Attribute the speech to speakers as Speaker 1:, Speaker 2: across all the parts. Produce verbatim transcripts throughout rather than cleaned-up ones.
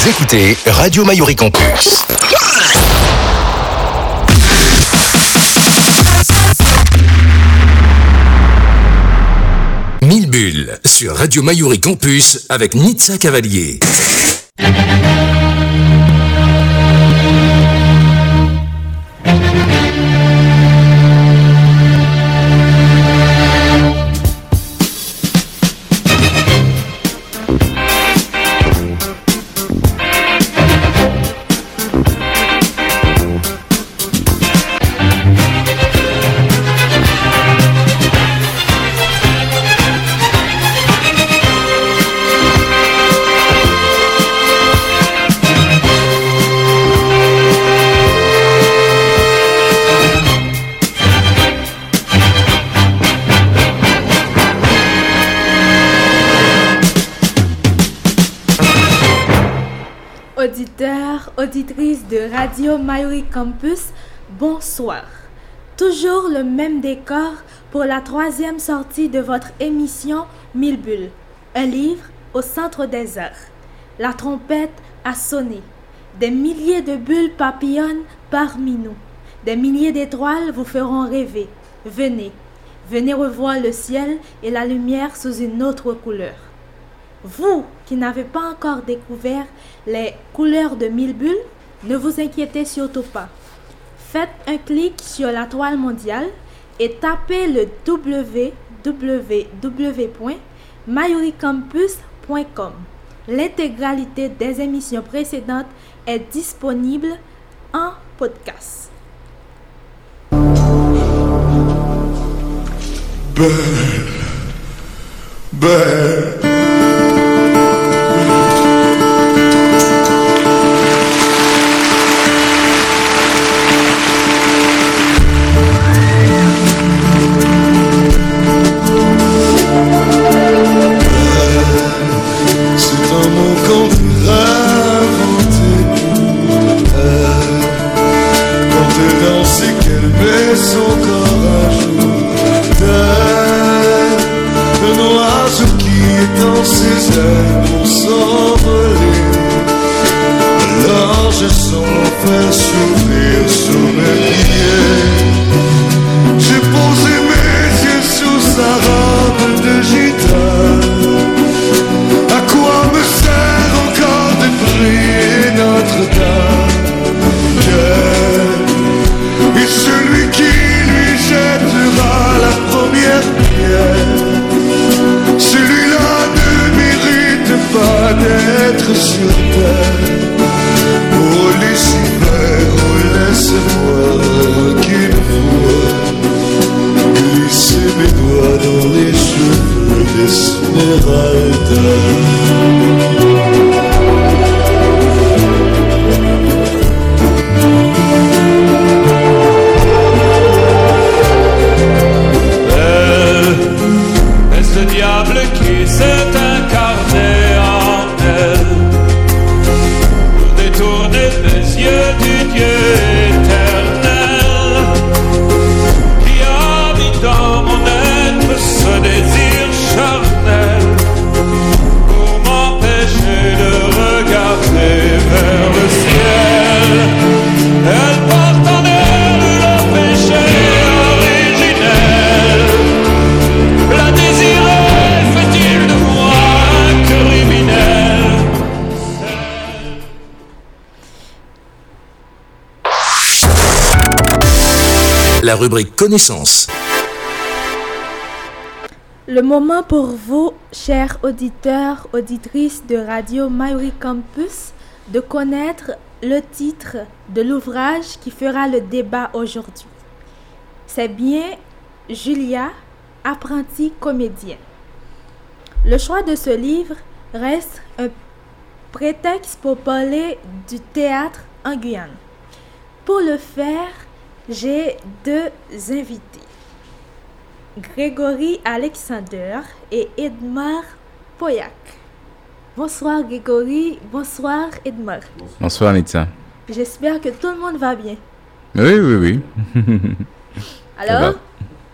Speaker 1: Vous écoutez Radio Mayuri Campus. Mille bulles sur Radio Mayuri Campus avec Nitsa Cavalier.
Speaker 2: Auditeurs, auditrices de Radio Mayuri Campus, bonsoir. Toujours le même décor pour la troisième sortie de votre émission Mille bulles, un livre au centre des arts. La trompette a sonné. Des milliers de bulles papillonnent parmi nous. Des milliers d'étoiles vous feront rêver. Venez, venez revoir le ciel et la lumière sous une autre couleur. Vous qui n'avez pas encore découvert les couleurs de Mille bulles, ne vous inquiétez surtout pas. Faites un clic sur la toile mondiale et tapez le w w w point mayuri campus point com. L'intégralité des émissions précédentes est disponible en podcast.
Speaker 3: Belle, belle.
Speaker 1: La rubrique connaissance.
Speaker 2: Le moment pour vous, chers auditeurs, auditrices de Radio Mayuri Campus, de connaître le titre de l'ouvrage qui fera le débat aujourd'hui. C'est bien Julia, apprentie comédienne. Le choix de ce livre reste un prétexte pour parler du théâtre en Guyane. Pour le faire, j'ai deux invités, Grégory Alexander et Edmar Poyak. Bonsoir Grégory, bonsoir Edmar.
Speaker 4: Bonsoir Nitsa.
Speaker 2: J'espère que tout le monde va bien.
Speaker 4: Oui, oui, oui.
Speaker 2: Alors,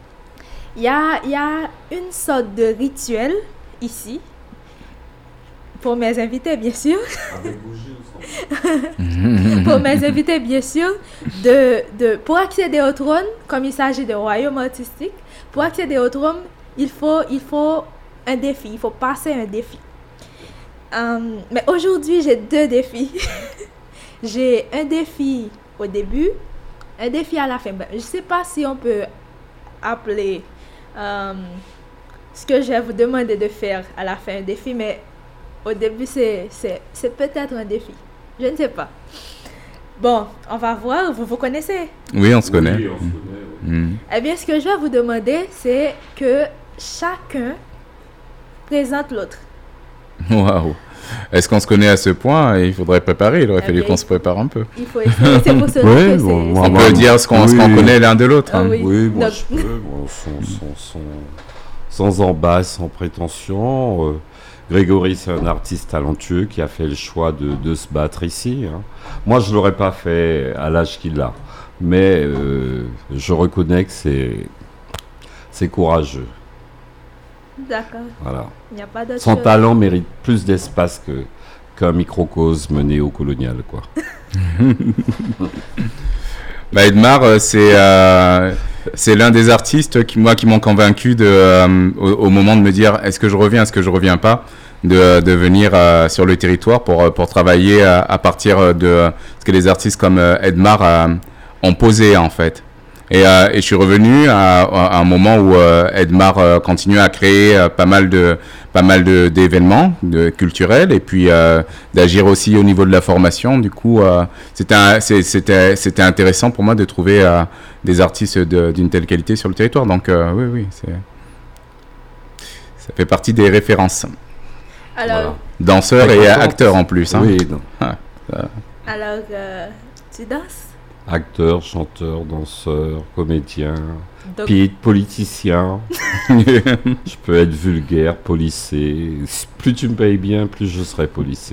Speaker 2: il y a, y a une sorte de rituel ici pour mes invités, bien sûr. Pour mes invités, bien sûr, de, de, pour accéder au trône, comme il s'agit de royaume artistique, pour accéder au trône, il faut, il faut un défi, il faut passer un défi. Um, mais aujourd'hui, j'ai deux défis. J'ai un défi au début, un défi à la fin. Je ne sais pas si on peut appeler um, ce que je vais vous demander de faire à la fin un défi, mais au début, c'est, c'est, c'est peut-être un défi. Je ne sais pas. Bon, on va voir. Vous vous connaissez?
Speaker 4: Oui, on se connaît.
Speaker 3: Oui, on se connaît, oui.
Speaker 4: Mm.
Speaker 2: Eh bien, ce que je vais vous demander, c'est que chacun présente l'autre.
Speaker 4: Waouh. Est-ce qu'on se connaît à ce point? Il faudrait préparer. Il aurait
Speaker 2: Eh
Speaker 4: fallu
Speaker 2: bien,
Speaker 4: qu'on se prépare un peu.
Speaker 2: Il faut essayer. C'est pour cela
Speaker 3: Ouais,
Speaker 2: que
Speaker 3: bon,
Speaker 2: c'est...
Speaker 3: moi,
Speaker 2: c'est
Speaker 4: On
Speaker 3: moi,
Speaker 4: peut
Speaker 2: bon.
Speaker 4: dire ce qu'on, ce qu'on
Speaker 3: Oui.
Speaker 4: connaît l'un de l'autre.
Speaker 2: Ah
Speaker 4: hein.
Speaker 2: oui.
Speaker 3: Oui, moi
Speaker 2: Donc-
Speaker 3: je peux, bon, sans, sans, sans, sans embâche, sans prétention. Euh, Grégory, c'est un artiste talentueux qui a fait le choix de, de se battre ici. Hein. Moi, je ne l'aurais pas fait à l'âge qu'il a. Mais euh, je reconnais que c'est, c'est courageux.
Speaker 2: D'accord.
Speaker 3: Voilà.
Speaker 2: Il n'y a pas d'autre
Speaker 3: Son
Speaker 2: chose.
Speaker 3: talent mérite plus d'espace que, qu'un microcosme néocolonial, quoi.
Speaker 4: Bah, Edmar, euh, c'est euh, c'est l'un des artistes qui moi qui m'ont convaincu de euh, au, au moment de me dire est-ce que je reviens, est-ce que je reviens pas, de, de venir euh, sur le territoire pour pour travailler à, à partir de ce que les artistes comme euh, Edmar euh, ont posé en fait. Et, euh, et je suis revenu à, à un moment où euh, Edmar euh, continue à créer euh, pas mal de pas mal de d'événements de culturels et puis euh, d'agir aussi au niveau de la formation. Du coup, euh, c'était un- c'est- c'était c'était intéressant pour moi de trouver euh, des artistes de- d'une telle qualité sur le territoire. Donc euh, oui oui, c'est ça fait partie des références.
Speaker 2: Alors,
Speaker 3: Voilà.
Speaker 4: Danseurs
Speaker 3: Très
Speaker 4: et
Speaker 3: contente.
Speaker 4: acteurs en plus. Hein.
Speaker 3: Oui, non.
Speaker 2: alors euh, tu danses?
Speaker 3: Acteur, chanteur, danseur, comédien,
Speaker 2: Donc,
Speaker 3: puis politicien. Je peux être vulgaire, policé. Plus tu me payes bien, plus je serai policé.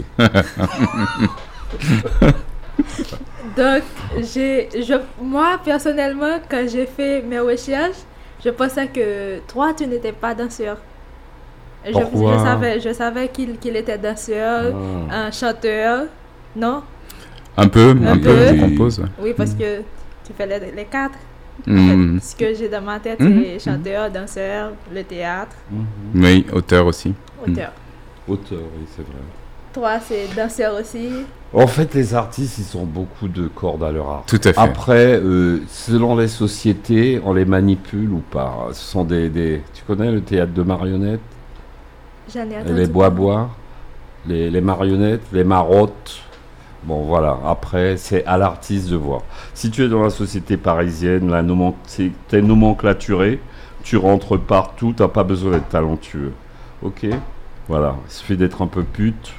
Speaker 2: donc j'ai, je, moi, personnellement, quand j'ai fait mes recherches, je pensais que toi, tu n'étais pas danseur. Je,
Speaker 3: Pourquoi?
Speaker 2: je savais, je savais qu'il, qu'il était danseur,
Speaker 3: Ah.
Speaker 2: un chanteur, non?
Speaker 4: Un peu, un,
Speaker 2: Un
Speaker 4: peu,
Speaker 2: peu.
Speaker 4: je compose. ouais.
Speaker 2: Oui, parce que tu fais les, les quatre.
Speaker 4: Mm.
Speaker 2: Ce que j'ai dans ma tête,
Speaker 4: Mhm.
Speaker 2: c'est chanteur, danseur, le théâtre,
Speaker 3: Mhm.
Speaker 4: Oui, auteur aussi.
Speaker 2: auteur.
Speaker 3: Auteur, oui, c'est vrai.
Speaker 2: Toi, c'est danseur aussi.
Speaker 3: En fait, les artistes, ils ont beaucoup de cordes à leur arc.
Speaker 4: Tout à fait.
Speaker 3: Après, euh, selon les sociétés, on les manipule ou pas. Ce sont des, des... Tu connais le théâtre de marionnettes?
Speaker 2: J'en ai
Speaker 3: Et
Speaker 2: entendu
Speaker 3: les
Speaker 2: parler.
Speaker 3: bois-bois, les, les marionnettes, les marottes. Bon, voilà. Après, c'est à l'artiste de voir. Si tu es dans la société parisienne, la nomen... c'est- t'es nomenclaturé, tu rentres partout, t'as pas besoin d'être talentueux. Ok? Voilà. Il suffit d'être un peu pute.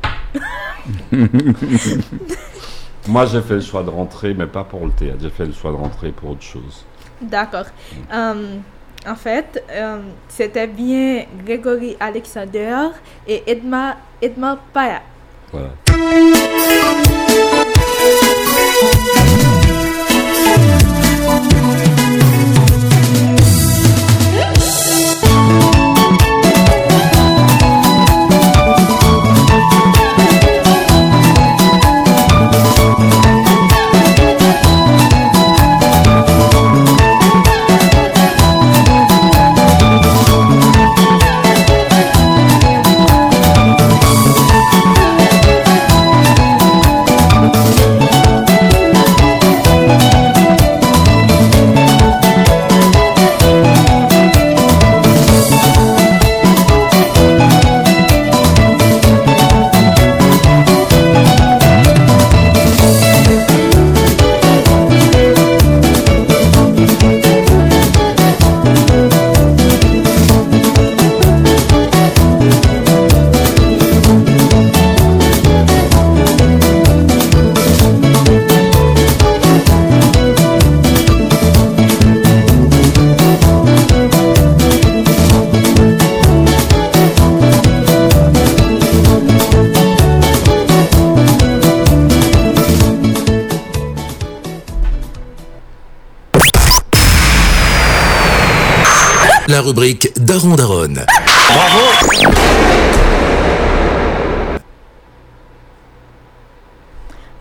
Speaker 3: Moi, j'ai fait le choix de rentrer, mais pas pour le théâtre. J'ai fait le choix de rentrer pour autre chose.
Speaker 2: D'accord. Euh, en fait, euh, c'était bien Grégory Alexander et Edmar, Edmar Paya.
Speaker 3: Voilà.
Speaker 1: La rubrique Daron Daron.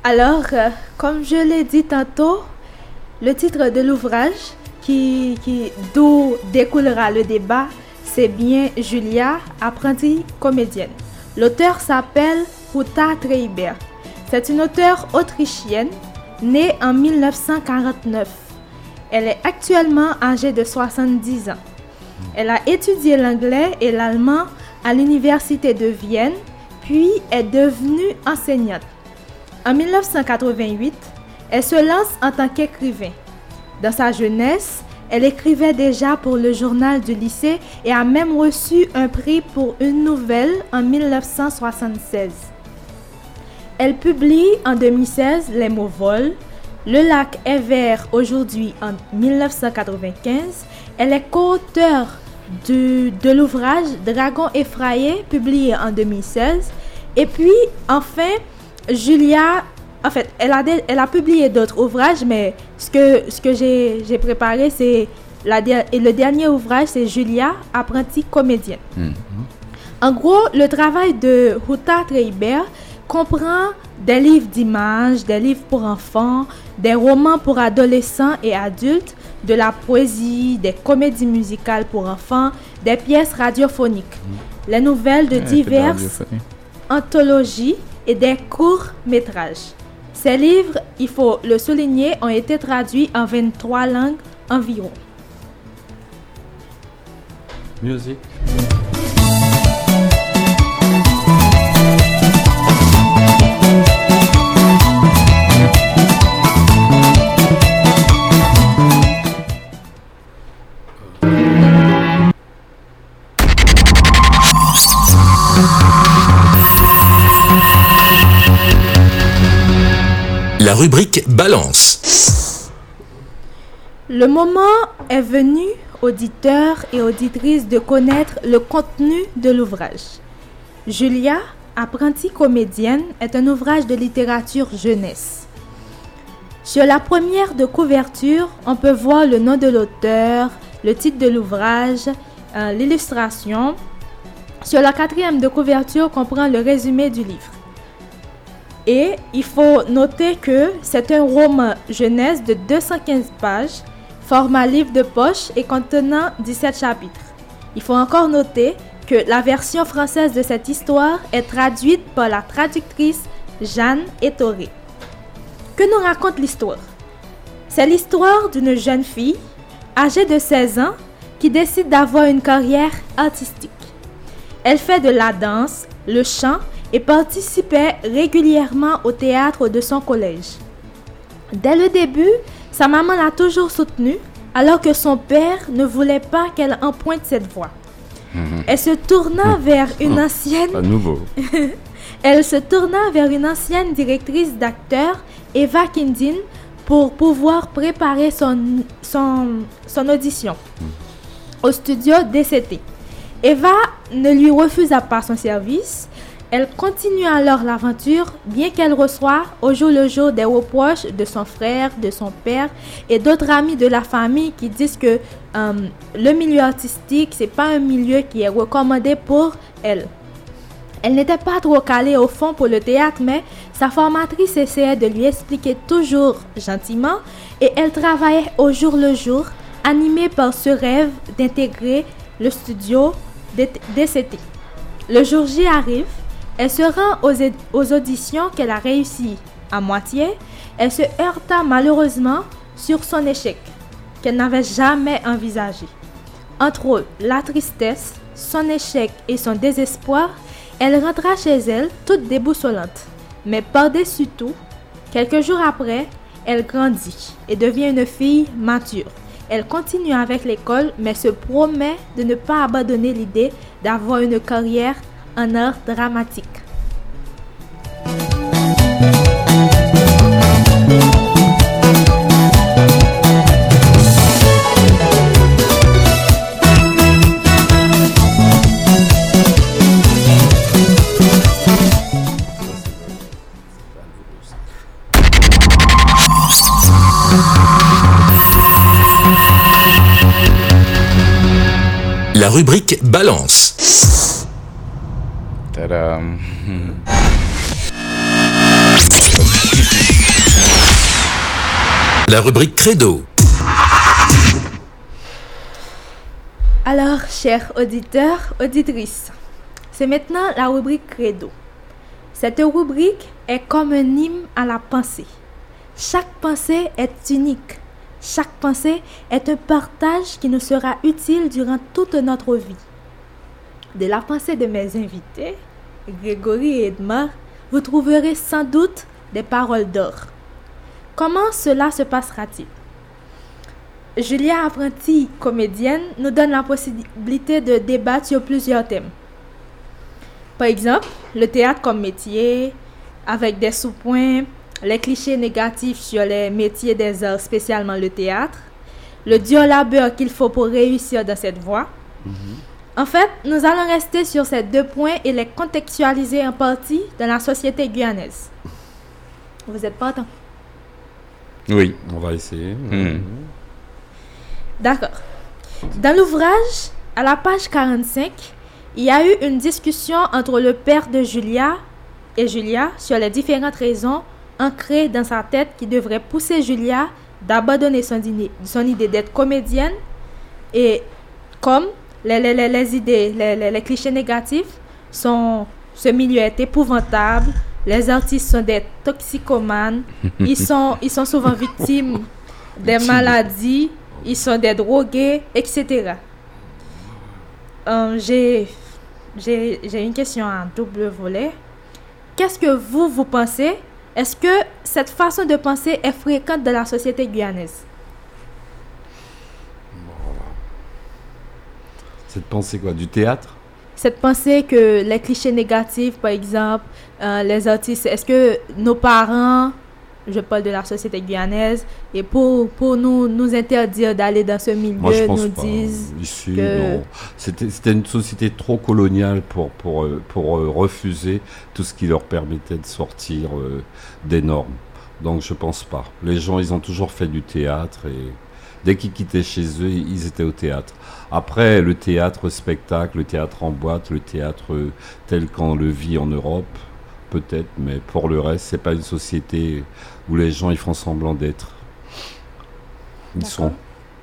Speaker 2: Alors, euh, comme je l'ai dit tantôt, le titre de l'ouvrage qui, qui, d'où découlera le débat, c'est bien Julia, apprentie comédienne. L'auteur s'appelle Uta Treiber. C'est une auteure autrichienne née en dix-neuf cent quarante-neuf. Elle est actuellement âgée de soixante-dix ans. Elle a étudié l'anglais et l'allemand à l'université de Vienne, puis est devenue enseignante. En dix-neuf cent quatre-vingt-huit, elle se lance en tant qu'écrivain. Dans sa jeunesse, elle écrivait déjà pour le journal du lycée et a même reçu un prix pour une nouvelle en dix-neuf cent soixante-seize. Elle publie en deux mille seize Les mots volent, Le lac est vert aujourd'hui en dix-neuf cent quatre-vingt-quinze. Elle est co-auteure de, de l'ouvrage Dragon effrayé, publié en deux mille seize. Et puis, enfin, Julia, en fait, elle a, de, elle a publié d'autres ouvrages, mais ce que, ce que j'ai, j'ai préparé, c'est la, et le dernier ouvrage, c'est Julia, apprentie comédienne. Mm-hmm. En gros, le travail de Uta Treiber comprend des livres d'images, des livres pour enfants, des romans pour adolescents et adultes, de la poésie, des comédies musicales pour enfants, des pièces radiophoniques, mmh. les nouvelles de ouais, diverses anthologies et des courts-métrages. Ces livres, il faut le souligner, ont été traduits en vingt-trois langues environ.
Speaker 3: Musique.
Speaker 1: La rubrique Balance.
Speaker 2: Le moment est venu, auditeurs et auditrices, de connaître le contenu de l'ouvrage. Julia, apprentie comédienne, est un ouvrage de littérature jeunesse. Sur la première de couverture, on peut voir le nom de l'auteur, le titre de l'ouvrage, euh, l'illustration. Sur la quatrième de couverture, on comprend le résumé du livre. Et il faut noter que c'est un roman jeunesse de deux cent quinze pages, format livre de poche et contenant dix-sept chapitres. Il faut encore noter que la version française de cette histoire est traduite par la traductrice Jeanne Ettoré. Que nous raconte l'histoire? C'est l'histoire d'une jeune fille âgée de seize ans qui décide d'avoir une carrière artistique. Elle fait de la danse, le chant et participait régulièrement au théâtre de son collège. Dès le début, sa maman l'a toujours soutenue, alors que son père ne voulait pas qu'elle emprunte cette voie. Mmh. Elle se tourna vers une ancienne...
Speaker 3: À nouveau.
Speaker 2: Elle se tourna vers une ancienne directrice d'acteurs, Eva Kindin, pour pouvoir préparer son, son, son audition mmh. au studio D C T. Eva ne lui refusa pas son service. Elle continue alors l'aventure, bien qu'elle reçoive au jour le jour des reproches de son frère, de son père et d'autres amis de la famille qui disent que euh, le milieu artistique, c'est pas un milieu qui est recommandé pour elle. Elle n'était pas trop calée au fond pour le théâtre, mais sa formatrice essayait de lui expliquer toujours gentiment et elle travaillait au jour le jour, animée par ce rêve d'intégrer le studio D C T. Le jour J arrive. Elle se rend aux, é- aux auditions qu'elle a réussi à moitié. Elle se heurta malheureusement sur son échec, qu'elle n'avait jamais envisagé. Entre la tristesse, son échec et son désespoir, elle rentra chez elle toute déboussolante. Mais par-dessus tout, quelques jours après, elle grandit et devient une fille mature. Elle continue avec l'école, mais se promet de ne pas abandonner l'idée d'avoir une carrière en art dramatique.
Speaker 1: La rubrique Balance.
Speaker 4: Ta-da.
Speaker 1: La rubrique Credo.
Speaker 2: Alors, chers auditeurs, auditrices, c'est maintenant la rubrique Credo. Cette rubrique est comme un hymne à la pensée. Chaque pensée est unique. Chaque pensée est un partage qui nous sera utile durant toute notre vie. De la pensée de mes invités, Grégory et Edmar, vous trouverez sans doute des paroles d'or. Comment cela se passera-t-il? Julia, apprentie comédienne, nous donne la possibilité de débattre sur plusieurs thèmes. Par exemple, le théâtre comme métier, avec des sous-points, les clichés négatifs sur les métiers des arts, spécialement le théâtre, le dur labeur qu'il faut pour réussir dans cette voie. Mm-hmm. En fait, nous allons rester sur ces deux points et les contextualiser en partie dans la société guyanaise. Vous êtes partant?
Speaker 3: Oui, on va essayer.
Speaker 4: Mm.
Speaker 2: D'accord. Dans l'ouvrage, à la page quarante-cinq, il y a eu une discussion entre le père de Julia et Julia sur les différentes raisons ancrées dans sa tête qui devraient pousser Julia d'abandonner son, dîner, son idée d'être comédienne, et comme les, les, les, les idées, les, les, les clichés négatifs sont ce milieu est épouvantable, les artistes sont des toxicomanes, ils sont, ils sont souvent victimes des maladies, ils sont des drogués, et cetera. Euh, j'ai, j'ai, j'ai une question à double volet. Qu'est-ce que vous, vous pensez? Est-ce que cette façon de penser est fréquente dans la société guyanaise?
Speaker 3: Cette pensée quoi? Du théâtre?
Speaker 2: Cette pensée que les clichés négatifs, par exemple, euh, les artistes, est-ce que nos parents, je parle de la société guyanaise, et pour, pour nous, nous interdire d'aller dans ce milieu,
Speaker 3: Moi, je pense
Speaker 2: nous
Speaker 3: pas.
Speaker 2: disent
Speaker 3: Ici,
Speaker 2: que...
Speaker 3: non. C'était, c'était une société trop coloniale pour, pour, pour, pour euh, refuser tout ce qui leur permettait de sortir euh, des normes. Donc, je pense pas. Les gens, ils ont toujours fait du théâtre et dès qu'ils quittaient chez eux, ils étaient au théâtre. Après, le théâtre spectacle, le théâtre en boîte, le théâtre euh, tel qu'on le vit en Europe, peut-être, mais pour le reste, c'est pas une société où les gens ils font semblant d'être. Ils
Speaker 2: D'accord.
Speaker 3: sont.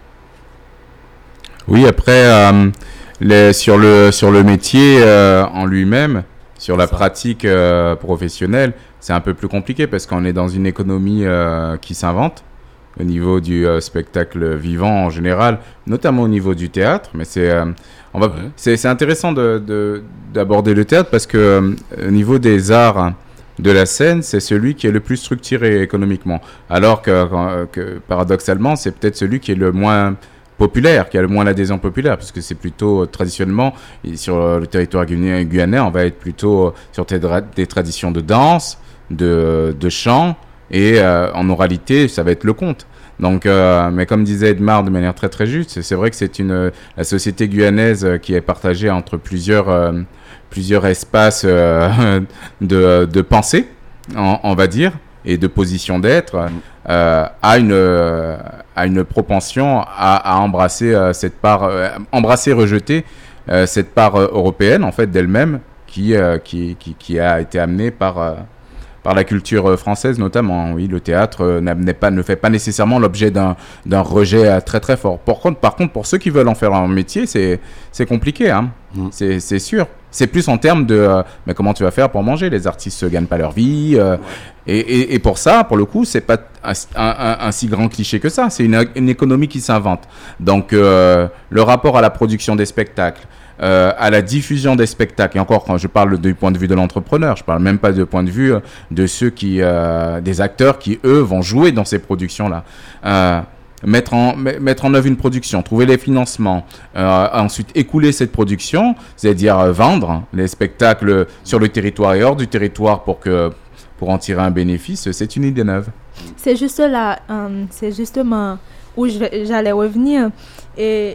Speaker 4: Oui, après, euh, les, sur, le, sur le métier euh, en lui-même, sur la
Speaker 3: Ça.
Speaker 4: pratique euh, professionnelle, c'est un peu plus compliqué parce qu'on est dans une économie euh, qui s'invente au niveau du euh, spectacle vivant en général, notamment au niveau du théâtre. Mais c'est, euh, on va,
Speaker 3: Ouais.
Speaker 4: c'est, c'est intéressant de, de, d'aborder le théâtre parce que euh, au niveau des arts de la scène, c'est celui qui est le plus structuré économiquement. Alors que, que paradoxalement, c'est peut-être celui qui est le moins populaire, qui a le moins l'adhésion populaire, puisque c'est plutôt euh, traditionnellement, sur euh, le territoire guyanéen, guyanais, on va être plutôt euh, sur des, dra- des traditions de danse, de, de chant, et euh, en oralité, ça va être le conte. Donc, euh, mais comme disait Edmar de manière très très juste, c'est, c'est vrai que c'est une euh, la société guyanaise euh, qui est partagée entre plusieurs euh, plusieurs espaces euh, de, de pensée, on, on va dire, et de position d'être, euh, a une euh, a une propension à, à embrasser euh, cette part, euh, embrasser, rejeter euh, cette part euh, européenne en fait d'elle-même qui euh, qui, qui qui a été amenée par euh, par la culture française notamment. Oui, le théâtre euh, n'est pas, ne fait pas nécessairement l'objet d'un, d'un rejet euh, très très fort. Par contre, par contre, pour ceux qui veulent en faire un métier, c'est, c'est compliqué, hein. Mm. C'est, c'est sûr. C'est plus en termes de euh, mais comment tu vas faire pour manger? Les artistes ne gagnent pas leur vie. Euh, ouais. et, et, et pour ça, pour le coup, c'est pas un, un, un, un si grand cliché que ça. C'est une, une économie qui s'invente. Donc, euh, le rapport à la production des spectacles, Euh, à la diffusion des spectacles, et encore quand je parle du point de vue de l'entrepreneur, je parle même pas du point de vue euh, de ceux qui, euh, des acteurs qui eux vont jouer dans ces productions-là. Euh, mettre en mettre en œuvre une production, trouver les financements, euh, ensuite écouler cette production, c'est-à-dire euh, vendre les spectacles sur le territoire et hors du territoire pour que pour en tirer un bénéfice, c'est une idée neuve.
Speaker 2: C'est juste là, euh, c'est justement où je vais, j'allais revenir. Et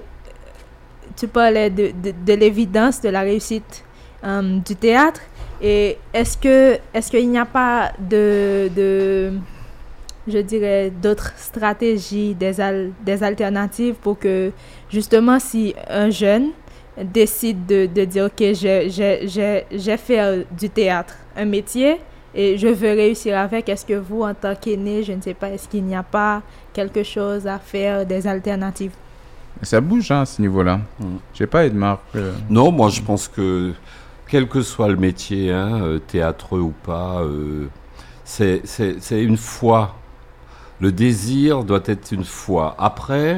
Speaker 2: tu parlais de, de, de l'évidence de la réussite um, du théâtre. Et est-ce que est-ce qu'il n'y a pas de, de je dirais, d'autres stratégies, des, al- des alternatives pour que, justement, si un jeune décide de, de dire, OK, j'ai, j'ai, j'ai, j'ai fait du théâtre un métier, et je veux réussir avec. Est-ce que vous, en tant qu'aîné, je ne sais pas, est-ce qu'il n'y a pas quelque chose à faire, des alternatives?
Speaker 4: Ça bouge hein, à ce niveau-là. Mm. Je sais pas, Edmar. Euh...
Speaker 3: Non, moi je pense que quel que soit le métier, hein, euh, théâtreux ou pas, euh, c'est, c'est, c'est une foi. Le désir doit être une foi. Après,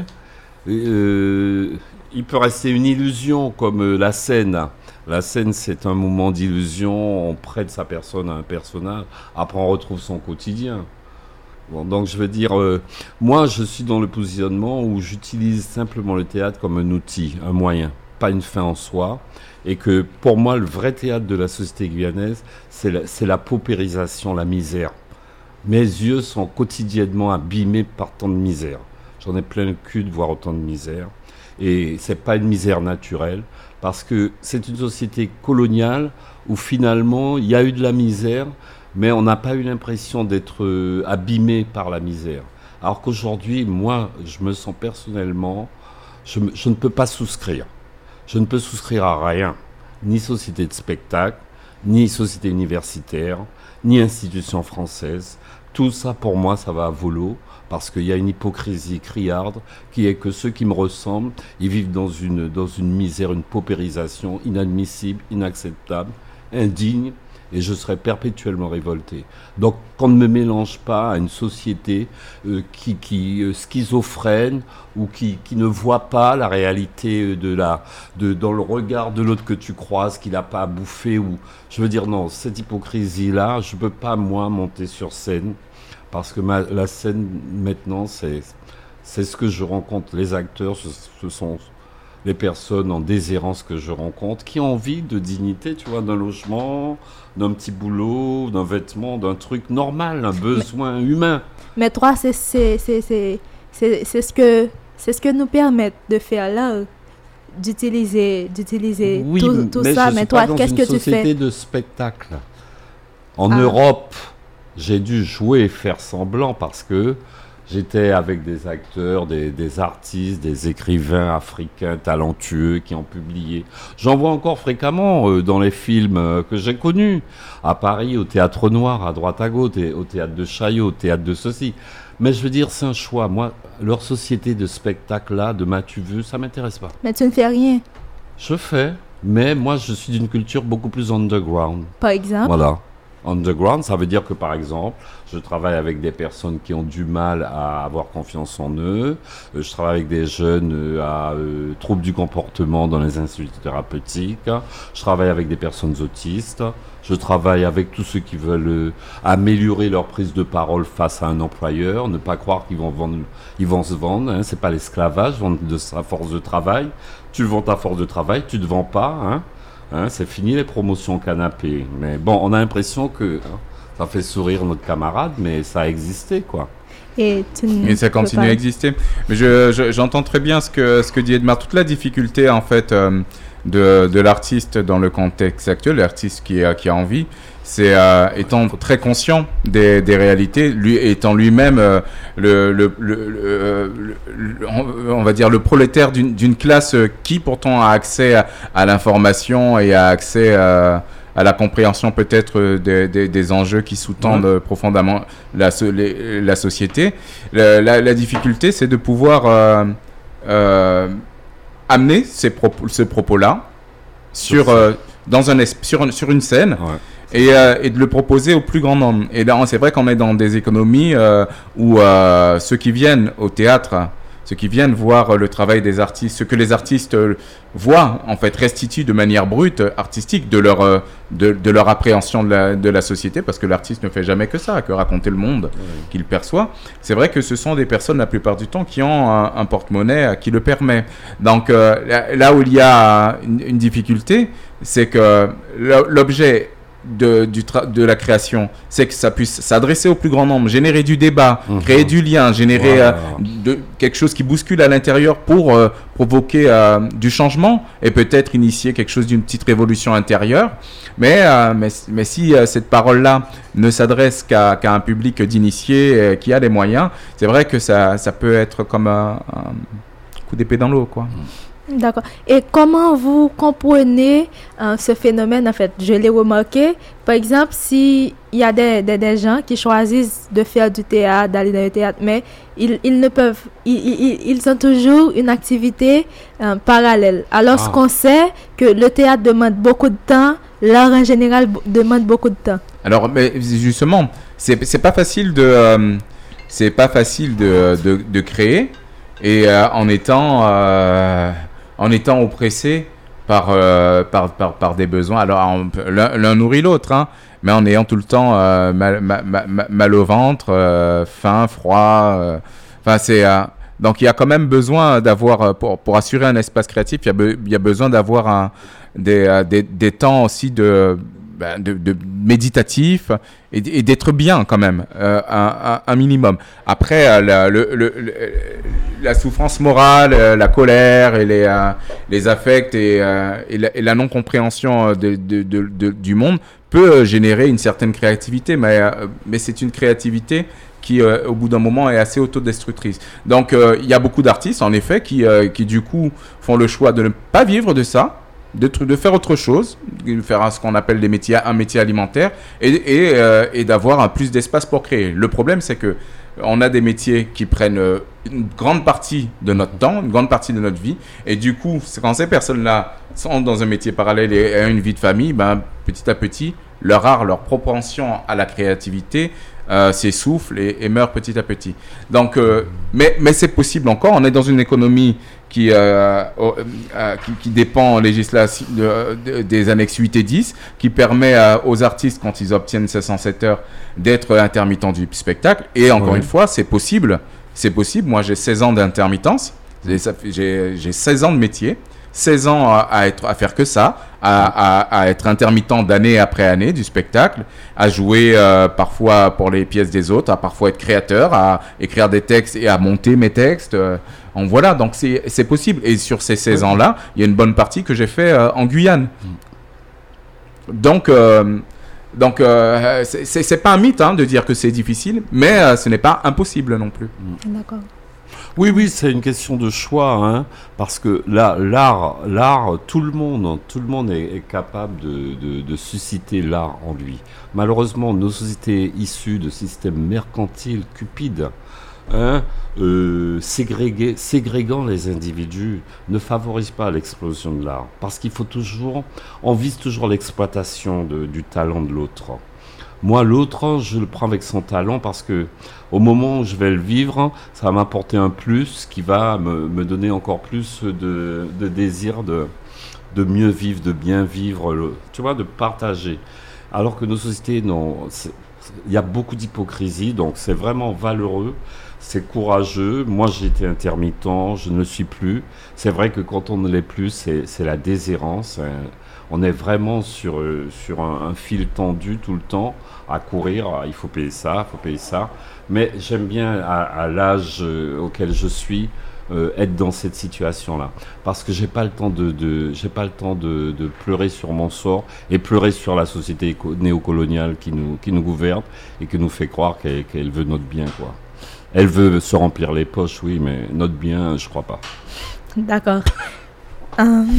Speaker 3: euh, il peut rester une illusion comme euh, la scène. La scène, c'est un moment d'illusion. On prête sa personne à un personnage. Après, on retrouve son quotidien. Bon, donc, je veux dire, euh, moi, je suis dans le positionnement où j'utilise simplement le théâtre comme un outil, un moyen, pas une fin en soi. Et que, pour moi, le vrai théâtre de la société guyanaise, c'est la, c'est la paupérisation, la misère. Mes yeux sont quotidiennement abîmés par tant de misère. J'en ai plein le cul de voir autant de misère. Et c'est pas une misère naturelle, parce que c'est une société coloniale où finalement, il y a eu de la misère, mais on n'a pas eu l'impression d'être euh, abîmé par la misère. Alors qu'aujourd'hui, moi, je me sens personnellement, je, je ne peux pas souscrire. Je ne peux souscrire à rien, ni société de spectacle, ni société universitaire, ni institution française. Tout ça, pour moi, ça va à volo, parce qu'il y a une hypocrisie criarde qui est que ceux qui me ressemblent, ils vivent dans une, dans une misère, une paupérisation inadmissible, inacceptable, indigne, et je serai perpétuellement révolté. Donc, qu'on ne me mélange pas à une société euh, qui, qui euh, schizophrène ou qui, qui ne voit pas la réalité de la, de, dans le regard de l'autre que tu croises, qu'il n'a pas à bouffer. Ou, je veux dire, non, cette hypocrisie-là, je ne peux pas, moi, monter sur scène, parce que ma, la scène, maintenant, c'est, c'est ce que je rencontre. Les acteurs, ce, ce sont les personnes en déshérence que je rencontre, qui ont envie de dignité, tu vois, d'un logement, d'un petit boulot, d'un vêtement, d'un truc normal, un besoin mais, humain.
Speaker 2: Mais toi, c'est, c'est, c'est, c'est, c'est, c'est, ce que, c'est ce que nous permet de faire là, d'utiliser, d'utiliser
Speaker 3: oui,
Speaker 2: tout, tout mais ça.
Speaker 3: Je
Speaker 2: mais
Speaker 3: suis
Speaker 2: toi,
Speaker 3: pas dans
Speaker 2: qu'est-ce
Speaker 3: une
Speaker 2: que tu fais?
Speaker 3: société de spectacle. En
Speaker 2: ah.
Speaker 3: Europe, j'ai dû jouer et faire semblant parce que j'étais avec des acteurs, des, des artistes, des écrivains africains talentueux qui ont publié. J'en vois encore fréquemment euh, dans les films euh, que j'ai connus. À Paris, au Théâtre Noir, à droite à gauche, au Théâtre de Chaillot, au Théâtre de ceci. Mais je veux dire, c'est un choix. Moi, leur société de spectacle-là, de m'as-tu vu, ça m'intéresse pas.
Speaker 2: Mais tu ne fais rien.
Speaker 3: Je fais, mais moi, je suis d'une culture beaucoup plus underground.
Speaker 2: Par exemple?
Speaker 3: Voilà. Underground, ça veut dire que, par exemple, je travaille avec des personnes qui ont du mal à avoir confiance en eux. Euh, je travaille avec des jeunes euh, à euh, troubles du comportement dans les instituts thérapeutiques. Je travaille avec des personnes autistes. Je travaille avec tous ceux qui veulent euh, améliorer leur prise de parole face à un employeur. Ne pas croire qu'ils vont vendre, ils vont se vendre. Hein, c'est pas l'esclavage, vendre de sa force de travail. Tu vends ta force de travail, tu te vends pas. Hein. Hein, c'est fini les promotions canapé. Mais bon, on a l'impression que hein, ça fait sourire notre camarade, mais ça a existé, quoi.
Speaker 2: Et,
Speaker 4: et ça continue à exister. Mais je, je, j'entends très bien ce que, ce que dit Edmar. Toute la difficulté, en fait, euh, de, de l'artiste dans le contexte actuel, l'artiste qui, a, qui a envie, c'est euh, étant très conscient des, des réalités, lui étant lui-même euh, le, le, le, le, le, on va dire le prolétaire d'une, d'une classe qui pourtant a accès à, à l'information et a accès à, à la compréhension peut-être des, des, des enjeux qui sous-tendent ouais. profondément la, les, la société. La, la, la difficulté, c'est de pouvoir euh, euh, amener ces propos, ce propos-là sur, euh, dans un, sur, sur une scène. Ouais. Et, euh, et de le proposer au plus grand nombre. Et là, c'est vrai qu'on est dans des économies euh, où euh, ceux qui viennent au théâtre, ceux qui viennent voir le travail des artistes, ce que les artistes euh, voient, en fait, restituent de manière brute, artistique, de leur, euh, de, de leur appréhension de la, de la société, parce que l'artiste ne fait jamais que ça, que raconter le monde oui. qu'il perçoit. C'est vrai que ce sont des personnes, la plupart du temps, qui ont un, un porte-monnaie qui le permet. Donc, euh, là où il y a une, une difficulté, c'est que l'objet De, du tra- de la création, c'est que ça puisse s'adresser au plus grand nombre, générer du débat, mmh. créer du lien, générer wow. euh, de, quelque chose qui bouscule à l'intérieur pour euh, provoquer euh, du changement et peut-être initier quelque chose d'une petite révolution intérieure. Mais, euh, mais, mais si euh, cette parole-là ne s'adresse qu'à, qu'à un public d'initiés euh, qui a les moyens, c'est vrai que ça, ça peut être comme un, un coup d'épée dans l'eau, quoi.
Speaker 2: D'accord. Et comment vous comprenez euh, ce phénomène, en fait? Je l'ai remarqué. Par exemple, s'il y a des, des, des gens qui choisissent de faire du théâtre, d'aller dans le théâtre, mais ils, ils ne peuvent... Ils, ils, ils ont toujours une activité euh, parallèle. Alors ah. qu'on sait que le théâtre demande beaucoup de temps, l'art en général b- demande beaucoup de temps.
Speaker 4: Alors, mais justement, c'est, c'est pas facile de... Euh, c'est pas facile de, de, de créer et euh, en étant... Euh, en étant oppressé par, euh, par, par, par des besoins. Alors, on, l'un, l'un nourrit l'autre, hein, mais en ayant tout le temps euh, mal, mal, mal, mal au ventre, euh, faim, froid. Enfin, euh, c'est... Euh, donc, il y a quand même besoin d'avoir... Pour, pour assurer un espace créatif, il y a, be, il y a besoin d'avoir un, des, euh, des, des temps aussi de... De, de méditatif et, et d'être bien quand même, euh, un, un, un minimum. Après, la, le, le, le, la souffrance morale, la colère et les, euh, les affects et, euh, et, la, et la non-compréhension de, de, de, de, du monde peut générer une certaine créativité, mais, euh, mais c'est une créativité qui, euh, au bout d'un moment, est assez autodestructrice. Donc, il euh, y a beaucoup d'artistes, en effet, qui, euh, qui, du coup, font le choix de ne pas vivre de ça, De, de faire autre chose, de faire ce qu'on appelle des métiers, un métier alimentaire et, et, euh, et d'avoir un plus d'espace pour créer. Le problème, c'est que on a des métiers qui prennent une grande partie de notre temps, une grande partie de notre vie, et du coup, c'est quand ces personnes-là sont dans un métier parallèle et ont une vie de famille, ben, petit à petit, leur art, leur propension à la créativité euh, s'essouffle et, et meurt petit à petit. Donc, euh, mais, mais c'est possible encore. On est dans une économie qui, euh, euh, qui, qui dépend législation de, de, des annexes huit et dix, qui permet euh, aux artistes, quand ils obtiennent ces cent sept heures, d'être intermittents du spectacle. Et encore oui. une fois, c'est possible. C'est possible. Moi, j'ai seize ans d'intermittence. J'ai, j'ai, j'ai seize ans de métier. seize ans à, à, être, à faire que ça, à, à, à être intermittent d'année après année du spectacle, à jouer euh, parfois pour les pièces des autres, à parfois être créateur, à écrire des textes et à monter mes textes. Euh, en voilà, donc c'est, c'est possible. Et sur ces seize ans-là, il y a une bonne partie que j'ai fait euh, en Guyane. Donc, euh, donc euh, c'est, c'est, c'est pas un mythe hein, de dire que c'est difficile, mais euh, ce n'est pas impossible non plus.
Speaker 2: D'accord.
Speaker 3: Oui, oui, c'est une question de choix, hein, parce que là, l'art, l'art, tout le monde, tout le monde est, est capable de, de, de susciter l'art en lui. Malheureusement, nos sociétés issues de systèmes mercantiles cupides, hein, euh, ségréguer, ségrégant les individus, ne favorisent pas l'explosion de l'art, parce qu'il faut toujours, on vise toujours l'exploitation de, du talent de l'autre. Moi, l'autre, je le prends avec son talent parce que au moment où je vais le vivre, ça va m'apporter un plus qui va me, me donner encore plus de, de désir de, de mieux vivre, de bien vivre, le, tu vois, de partager. Alors que nos sociétés, non, il y a beaucoup d'hypocrisie, donc c'est vraiment valeureux, c'est courageux. Moi, j'ai été intermittent, je ne le suis plus. C'est vrai que quand on ne l'est plus, c'est, c'est la déshérence. Hein. On est vraiment sur, euh, sur un, un fil tendu tout le temps, à courir, il faut payer ça, il faut payer ça. Mais j'aime bien, à, à l'âge euh, auquel je suis, euh, être dans cette situation-là. Parce que j'ai pas le temps de, de, j'ai pas le temps de, de pleurer sur mon sort et pleurer sur la société éco- néocoloniale qui nous, qui nous gouverne et qui nous fait croire qu'elle, qu'elle veut notre bien, quoi. Elle veut se remplir les poches, oui, mais notre bien, je crois pas.
Speaker 2: D'accord. Um...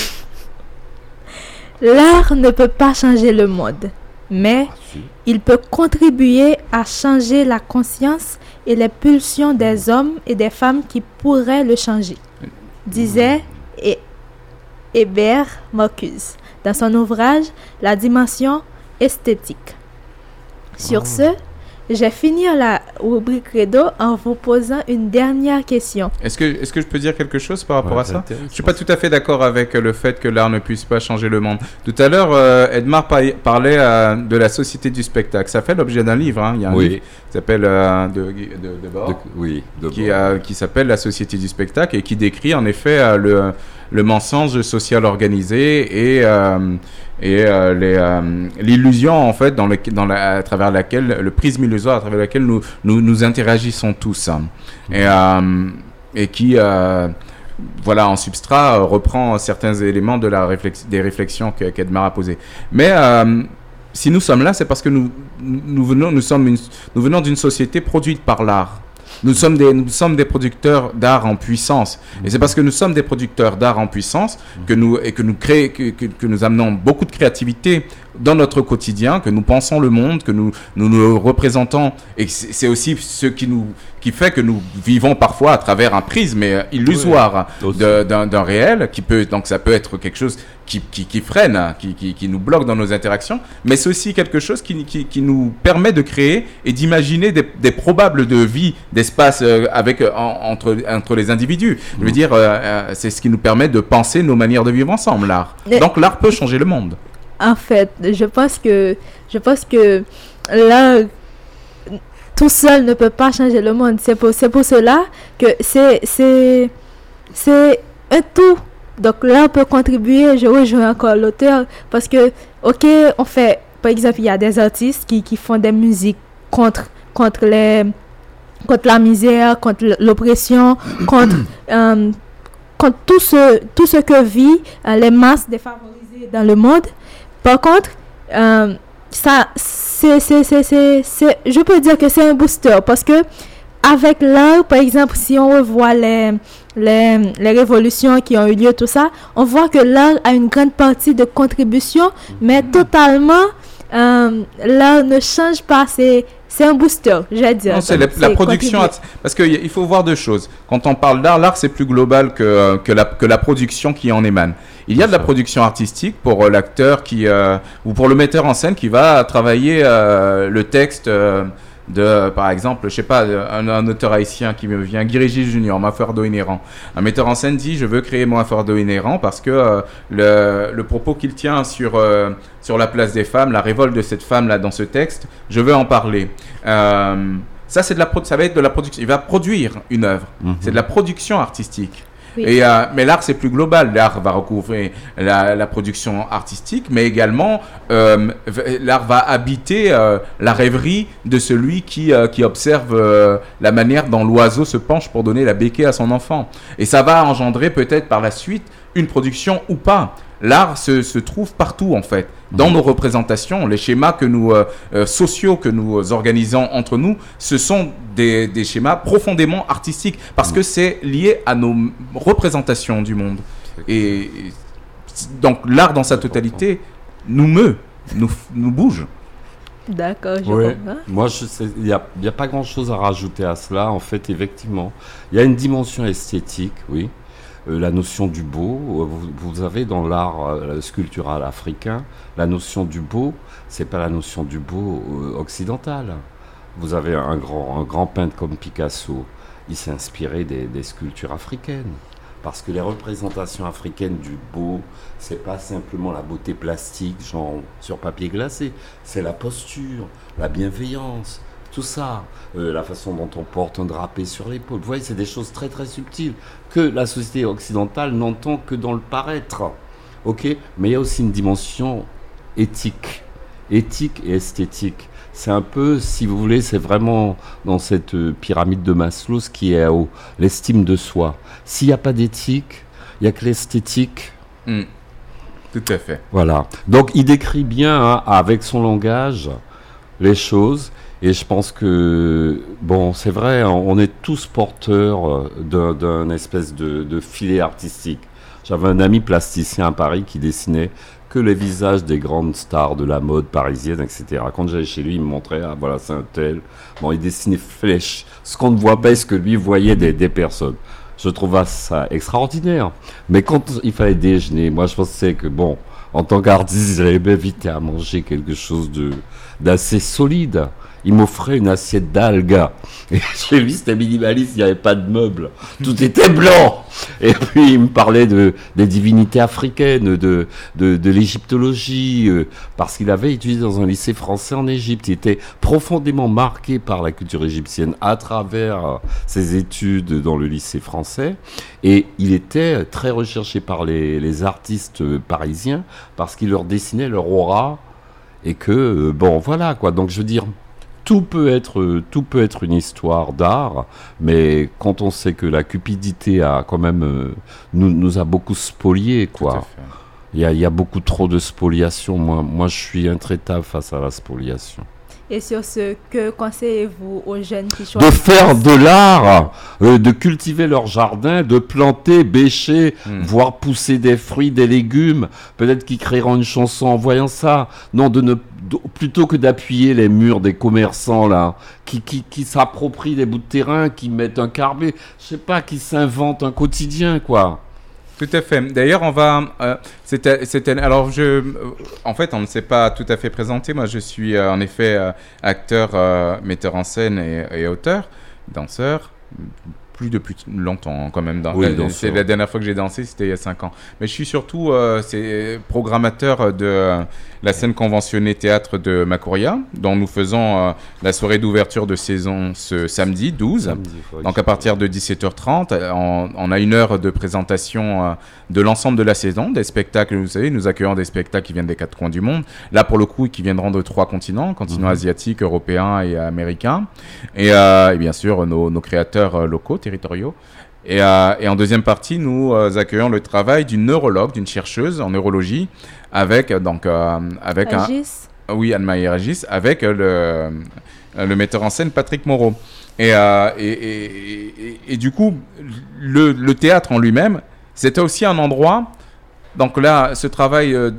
Speaker 2: L'art ne peut pas changer le monde, mais il peut contribuer à changer la conscience et les pulsions des hommes et des femmes qui pourraient le changer, disait Hébert Marcuse dans son ouvrage La dimension esthétique. Sur ce, j'ai fini la rubrique Credo en vous posant une dernière question.
Speaker 4: Est-ce que, est-ce que je peux dire quelque chose par rapport ouais, à ça? Je ne suis pas tout à fait d'accord avec le fait que l'art ne puisse pas changer le monde. Tout à l'heure, euh, Edmar par- parlait euh, de la société du spectacle. Ça fait l'objet d'un livre. Hein. Il y a un oui. livre qui s'appelle euh, de, de, de bord, de, oui, de qui, euh, qui s'appelle La société du spectacle et qui décrit en effet euh, le, le mensonge social organisé et... Euh, et euh, les, euh, l'illusion en fait dans, le, dans la, à travers laquelle le prisme illusoire à travers lequel nous nous, nous interagissons tous hein. et, euh, et qui euh, voilà en substrat euh, reprend certains éléments de la réflex- des réflexions que, qu'Edmar a posées. Mais euh, si nous sommes là, c'est parce que nous nous venons nous sommes une, nous venons d'une société produite par l'art. Nous sommes des, nous sommes des producteurs d'art en puissance. Et c'est parce que nous sommes des producteurs d'art en puissance que nous, et que nous, créons, que, que, que nous amenons beaucoup de créativité dans notre quotidien, que nous pensons le monde, que nous nous, nous représentons. Et c'est, c'est aussi ce qui, nous, qui fait que nous vivons parfois à travers un prisme illusoire oui, de, d'un, d'un réel. Qui peut, donc ça peut être quelque chose qui, qui, qui freine, qui, qui, qui nous bloque dans nos interactions. Mais c'est aussi quelque chose qui, qui, qui nous permet de créer et d'imaginer des, des probables de vie, d'espace euh, avec, en, entre, entre les individus. Mmh. Je veux dire, euh, c'est ce qui nous permet de penser nos manières de vivre ensemble, l'art. Et donc l'art peut changer le monde.
Speaker 2: En fait, je pense que, je pense que l'art tout seul ne peut pas changer le monde. C'est pour, c'est pour cela que c'est, c'est, c'est un tout. Donc l'art peut contribuer, je rejoins encore l'auteur, parce que, ok, on fait, par exemple, il y a des artistes qui, qui font des musiques contre, contre, les, contre la misère, contre l'oppression, contre, euh, contre tout ce, tout ce que vivent euh, les masses défavorisées dans le monde. Par contre, euh, ça, c'est, c'est, c'est, c'est, c'est, je peux dire que c'est un booster parce que avec l'art, par exemple, si on revoit les, les, les révolutions qui ont eu lieu, tout ça, on voit que l'art a une grande partie de contribution, mais totalement, euh, l'art ne change pas, c'est, c'est un booster, je vais dire.
Speaker 4: Non, c'est la, la production, contribuer. Parce qu'il faut voir deux choses. Quand on parle d'art, l'art c'est plus global que, que, la, que la production qui en émane. Il y a de la production artistique pour euh, l'acteur qui, euh, ou pour le metteur en scène qui va travailler euh, le texte euh, de, par exemple, je sais pas, un, un auteur haïtien qui me vient, Guy Régis Junior, Ma fardeau inhérent. Un metteur en scène dit, je veux créer mon fardeau inhérent parce que euh, le, le propos qu'il tient sur, euh, sur la place des femmes, la révolte de cette femme-là dans ce texte, je veux en parler. Euh, ça, c'est de la pro- ça va être de la production. Il va produire une œuvre. Mm-hmm. C'est de la production artistique. Oui. Et, euh, mais l'art, c'est plus global. L'art va recouvrir la, la production artistique, mais également, euh, l'art va habiter euh, la rêverie de celui qui, euh, qui observe euh, la manière dont l'oiseau se penche pour donner la béquille à son enfant. Et ça va engendrer peut-être par la suite une production ou pas. L'art se, se trouve partout, en fait, dans mmh. nos représentations. Les schémas que nous, euh, euh, sociaux que nous organisons entre nous, ce sont des, des schémas profondément artistiques, parce mmh. que c'est lié à nos représentations du monde. Et, et donc, l'art dans sa totalité nous meut, nous, nous bouge.
Speaker 2: D'accord, je
Speaker 3: oui.
Speaker 2: comprends.
Speaker 3: Moi, il n'y a, y a pas grand-chose à rajouter à cela. En fait, effectivement, il y a une dimension esthétique, oui. Euh, la notion du beau, vous, vous avez dans l'art euh, sculptural africain, la notion du beau, c'est pas la notion du beau euh, occidental. Vous avez un grand, un grand peintre comme Picasso, il s'est inspiré des, des sculptures africaines. Parce que les représentations africaines du beau, c'est pas simplement la beauté plastique, genre sur papier glacé, c'est la posture, la bienveillance, tout ça, euh, la façon dont on porte un drapé sur l'épaule. Vous voyez, c'est des choses très très subtiles que la société occidentale n'entend que dans le paraître. Ok, mais il y a aussi une dimension éthique, éthique et esthétique. C'est un peu, si vous voulez, c'est vraiment dans cette euh, pyramide de Maslow, ce qui est haut, l'estime de soi. S'il n'y a pas d'éthique, il n'y a que l'esthétique.
Speaker 4: Mmh. Tout à fait.
Speaker 3: Voilà. Donc, il décrit bien, hein, avec son langage, les choses. Et je pense que, bon, c'est vrai, on est tous porteurs d'un, d'un espèce de, de filet artistique. J'avais un ami plasticien à Paris qui dessinait que les visages des grandes stars de la mode parisienne, et cetera. Quand j'allais chez lui, il me montrait, ah voilà, c'est un tel. Bon, il dessinait flèche. Ce qu'on ne voit pas, est-ce que lui voyait des, des personnes. Je trouvais ça extraordinaire. Mais quand il fallait déjeuner, moi je pensais que, bon, en tant qu'artiste, j'allais m'inviter à manger quelque chose de, d'assez solide. Il m'offrait une assiette d'algues. Et chez lui, c'était minimaliste, il n'y avait pas de meubles. Tout était blanc. Et puis, il me parlait de, des divinités africaines, de, de, de l'égyptologie, euh, parce qu'il avait étudié dans un lycée français en Égypte. Il était profondément marqué par la culture égyptienne à travers euh, ses études dans le lycée français. Et il était très recherché par les, les artistes euh, parisiens, parce qu'il leur dessinait leur aura. Et que, euh, bon, voilà, quoi. Donc, je veux dire... Tout peut être, tout peut être une histoire d'art, mais quand on sait que la cupidité a quand même euh, nous, nous a beaucoup spoliés, quoi. Il y a, il y a beaucoup trop de spoliation. Moi, moi, je suis intraitable face à la spoliation.
Speaker 2: Et sur ce, que conseillez-vous aux jeunes qui
Speaker 3: De
Speaker 2: choisissent
Speaker 3: faire de l'art, euh, de cultiver leur jardin, de planter, bêcher,
Speaker 4: Mm.
Speaker 3: voir pousser des fruits, des légumes. Peut-être qu'ils créeront une chanson en voyant ça. Non, de ne, de- plutôt que d'appuyer les murs des commerçants là, qui, qui, qui s'approprient des bouts de terrain, qui mettent un carré, je sais pas, qui s'inventent un quotidien, quoi.
Speaker 4: Tout à fait. D'ailleurs, on va. Euh, c'était, c'était. Alors, je. euh, En fait, on ne s'est pas tout à fait présenté. Moi, je suis euh, en effet euh, acteur, euh, metteur en scène et, et auteur, danseur. Plus depuis longtemps, quand même. Dans,
Speaker 3: Oui,
Speaker 4: la,
Speaker 3: danseur.
Speaker 4: c'est la dernière fois que j'ai dansé, c'était il y a cinq ans. Mais je suis surtout euh, c'est programmateur de euh, la scène conventionnée théâtre de Macoria, dont nous faisons euh, la soirée d'ouverture de saison ce samedi douze.
Speaker 3: Samedi, ouais.
Speaker 4: Donc à partir de dix-sept heures trente, euh, on, on a une heure de présentation euh, de l'ensemble de la saison, des spectacles, vous savez, nous accueillons des spectacles qui viennent des quatre coins du monde, là pour le coup qui viendront de trois continents, continent
Speaker 3: Mhm.
Speaker 4: asiatique, européen et américain, et, euh, et bien sûr nos, nos créateurs euh, locaux, territoriaux. Et, euh, et en deuxième partie, nous euh, accueillons le travail d'une neurologue, d'une chercheuse en neurologie, avec, euh, donc, euh, avec un...
Speaker 2: Agis?
Speaker 4: Oui, Anne-Marie Régis, avec euh, le, euh, le metteur en scène Patrick Moreau. Et, euh, et, et, et, et du coup, le, le théâtre en lui-même, c'était aussi un endroit. Donc là, ce travail euh,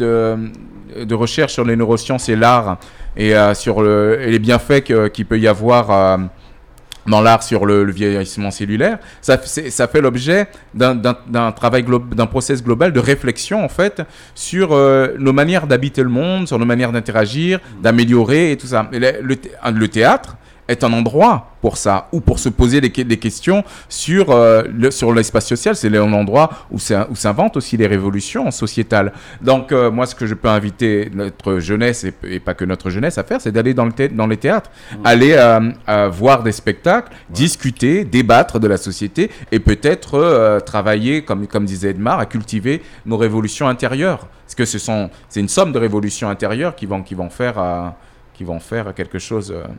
Speaker 4: de, de recherche sur les neurosciences et l'art et euh, sur le, et les bienfaits que- qu'il peut y avoir euh, dans l'art sur le, le vieillissement cellulaire, ça, c'est- ça fait l'objet d'un, d'un, d'un travail, glo- d'un process global de réflexion en fait sur euh, nos manières d'habiter le monde, sur nos manières d'interagir, d'améliorer et tout ça. Et le, le thé- le théâtre est un endroit pour ça, ou pour se poser des, que- des questions sur, euh, le, sur l'espace social. C'est un endroit où, c'est, où s'inventent aussi les révolutions sociétales. Donc, euh, moi, ce que je peux inviter notre jeunesse, et, et pas que notre jeunesse, à faire, c'est d'aller dans, le thé- dans les théâtres, aller euh, euh, voir des spectacles, discuter, débattre de la société, et peut-être euh, travailler, comme, comme disait Edmar, à cultiver nos révolutions intérieures. Parce que ce sont, c'est une somme de révolutions intérieures qui vont, qui vont, faire, euh, qui vont faire quelque chose... euh,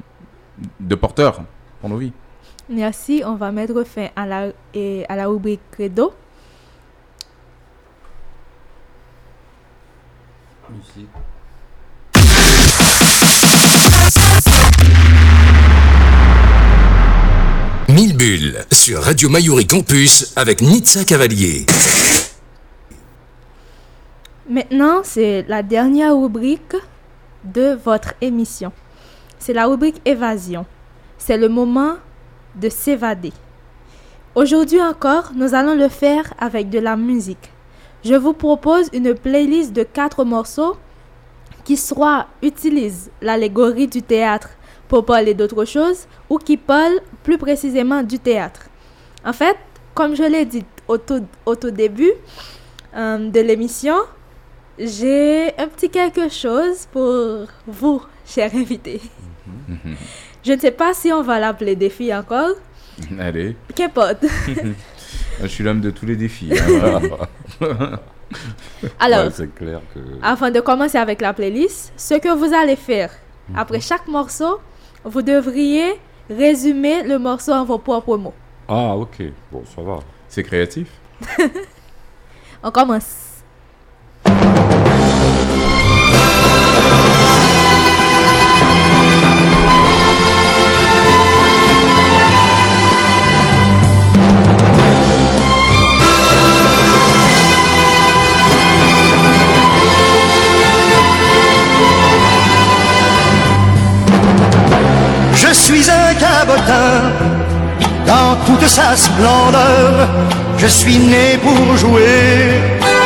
Speaker 4: de porteur pour nos vies.
Speaker 2: Merci, on va mettre fin à la, et à la rubrique Credo.
Speaker 1: mille bulles sur Radio Mayuri Campus avec Nitsa Cavalier.
Speaker 2: Maintenant, c'est la dernière rubrique de votre émission. C'est la rubrique Évasion. C'est le moment de s'évader. Aujourd'hui encore, nous allons le faire avec de la musique. Je vous propose une playlist de quatre morceaux qui soit utilisent l'allégorie du théâtre pour parler d'autre chose ou qui parlent plus précisément du théâtre. En fait, comme je l'ai dit au tout, au tout début euh, de l'émission, j'ai un petit quelque chose pour vous, chers invités. Je ne sais pas si on va l'appeler défi encore.
Speaker 4: Allez,
Speaker 2: Qu'importe.
Speaker 4: je suis l'homme de tous les défis. Hein, voilà.
Speaker 2: Alors,
Speaker 3: Ouais, c'est clair que...
Speaker 2: avant de commencer avec la playlist, ce que vous allez faire, après chaque morceau, vous devriez résumer le morceau en vos propres mots.
Speaker 3: Ah, ok. Bon, ça va.
Speaker 4: C'est créatif.
Speaker 2: On commence.
Speaker 5: Je suis un cabotin dans toute sa splendeur. Je suis né pour jouer.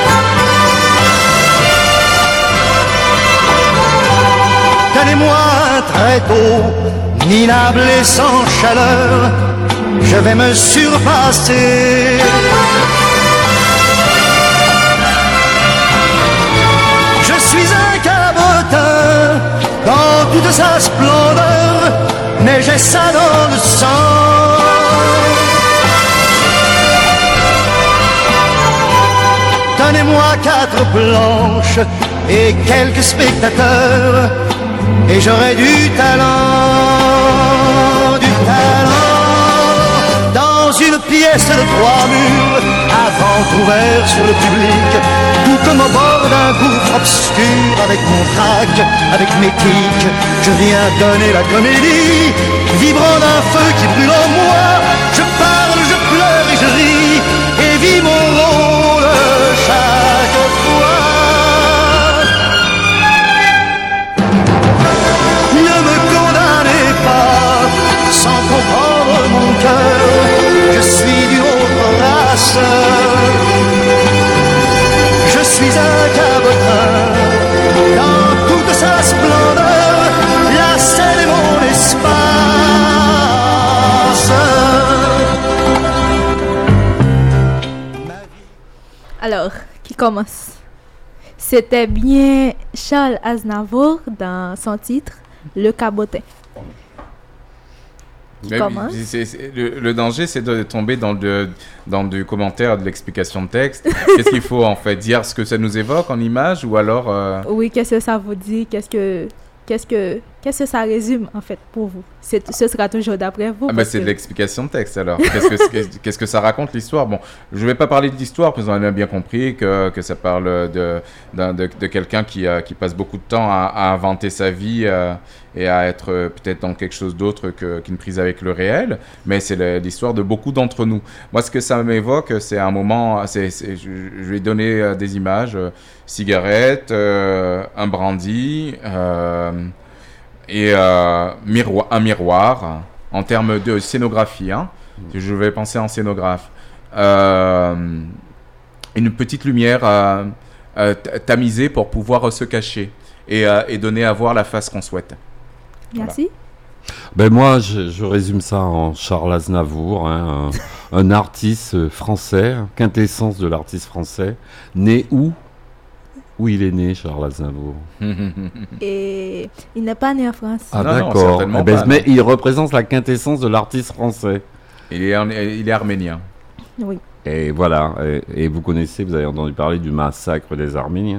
Speaker 5: Tenez-moi un tréteau minable et sans chaleur. Je vais me surpasser. Je suis un cabotin dans toute sa splendeur, mais j'ai ça dans le sang. Donnez-moi quatre planches et quelques spectateurs, et j'aurai du talent, du talent, dans une pièce de trois murs, avant entr'ouvert sur le public, tout comme au bord d'un gouffre obscur avec mon trac, avec mes tics, je viens donner la comédie, vibrant d'un feu qui brûle en moi, je parle, je pleure et je ris, et vis mon rôle chaque fois. Ne me condamnez pas sans comprendre mon cœur, je suis d'une autre race. Je suis un cabotin dans toute sa splendeur, la scène est mon espace.
Speaker 2: Alors, qui commence? C'était bien Charles Aznavour dans son titre Le Cabotin.
Speaker 4: Mais oui, c'est, c'est, le, le danger, c'est de tomber dans, le, dans du commentaire, de l'explication de texte. Qu'est-ce qu'il faut en fait dire ce que ça nous évoque en image ou alors euh...
Speaker 2: Oui, qu'est-ce que ça vous dit? Qu'est-ce que, qu'est-ce que, qu'est-ce que ça résume en fait pour vous? C'est, ce sera toujours d'après vous.
Speaker 4: Ah bah c'est que... de l'explication de texte alors. Qu'est-ce que, qu'est-ce, qu'est-ce que ça raconte l'histoire? Bon, je ne vais pas parler de l'histoire parce qu'on a bien compris que, que ça parle de, de, de, de quelqu'un qui, euh, qui passe beaucoup de temps à, à inventer sa vie. Euh, et à être euh, peut-être dans quelque chose d'autre que, qu'une prise avec le réel, mais c'est le, l'histoire de beaucoup d'entre nous. Moi, ce que ça m'évoque, c'est un moment, c'est, c'est, je, je vais donner euh, des images, euh, cigarette, euh, un brandy, euh, et euh, miroir, un miroir, en termes de scénographie, hein, je vais penser en scénographe, euh, une petite lumière euh, euh, tamisée pour pouvoir se cacher, et, euh, et donner à voir la face qu'on souhaite.
Speaker 2: Merci.
Speaker 3: Ben moi, je, je résume ça en Charles Aznavour, hein, un, un artiste français, quintessence de l'artiste français, né où? Où il est né, Charles Aznavour?
Speaker 2: Et il n'est pas né en France.
Speaker 3: Ah
Speaker 4: non,
Speaker 3: d'accord,
Speaker 4: non,
Speaker 3: eh ben,
Speaker 4: pas,
Speaker 3: mais
Speaker 4: non.
Speaker 3: il représente la quintessence de l'artiste français.
Speaker 4: Il est, il est arménien.
Speaker 2: Oui.
Speaker 3: Et voilà, et, et vous connaissez, vous avez entendu parler du massacre des Arméniens.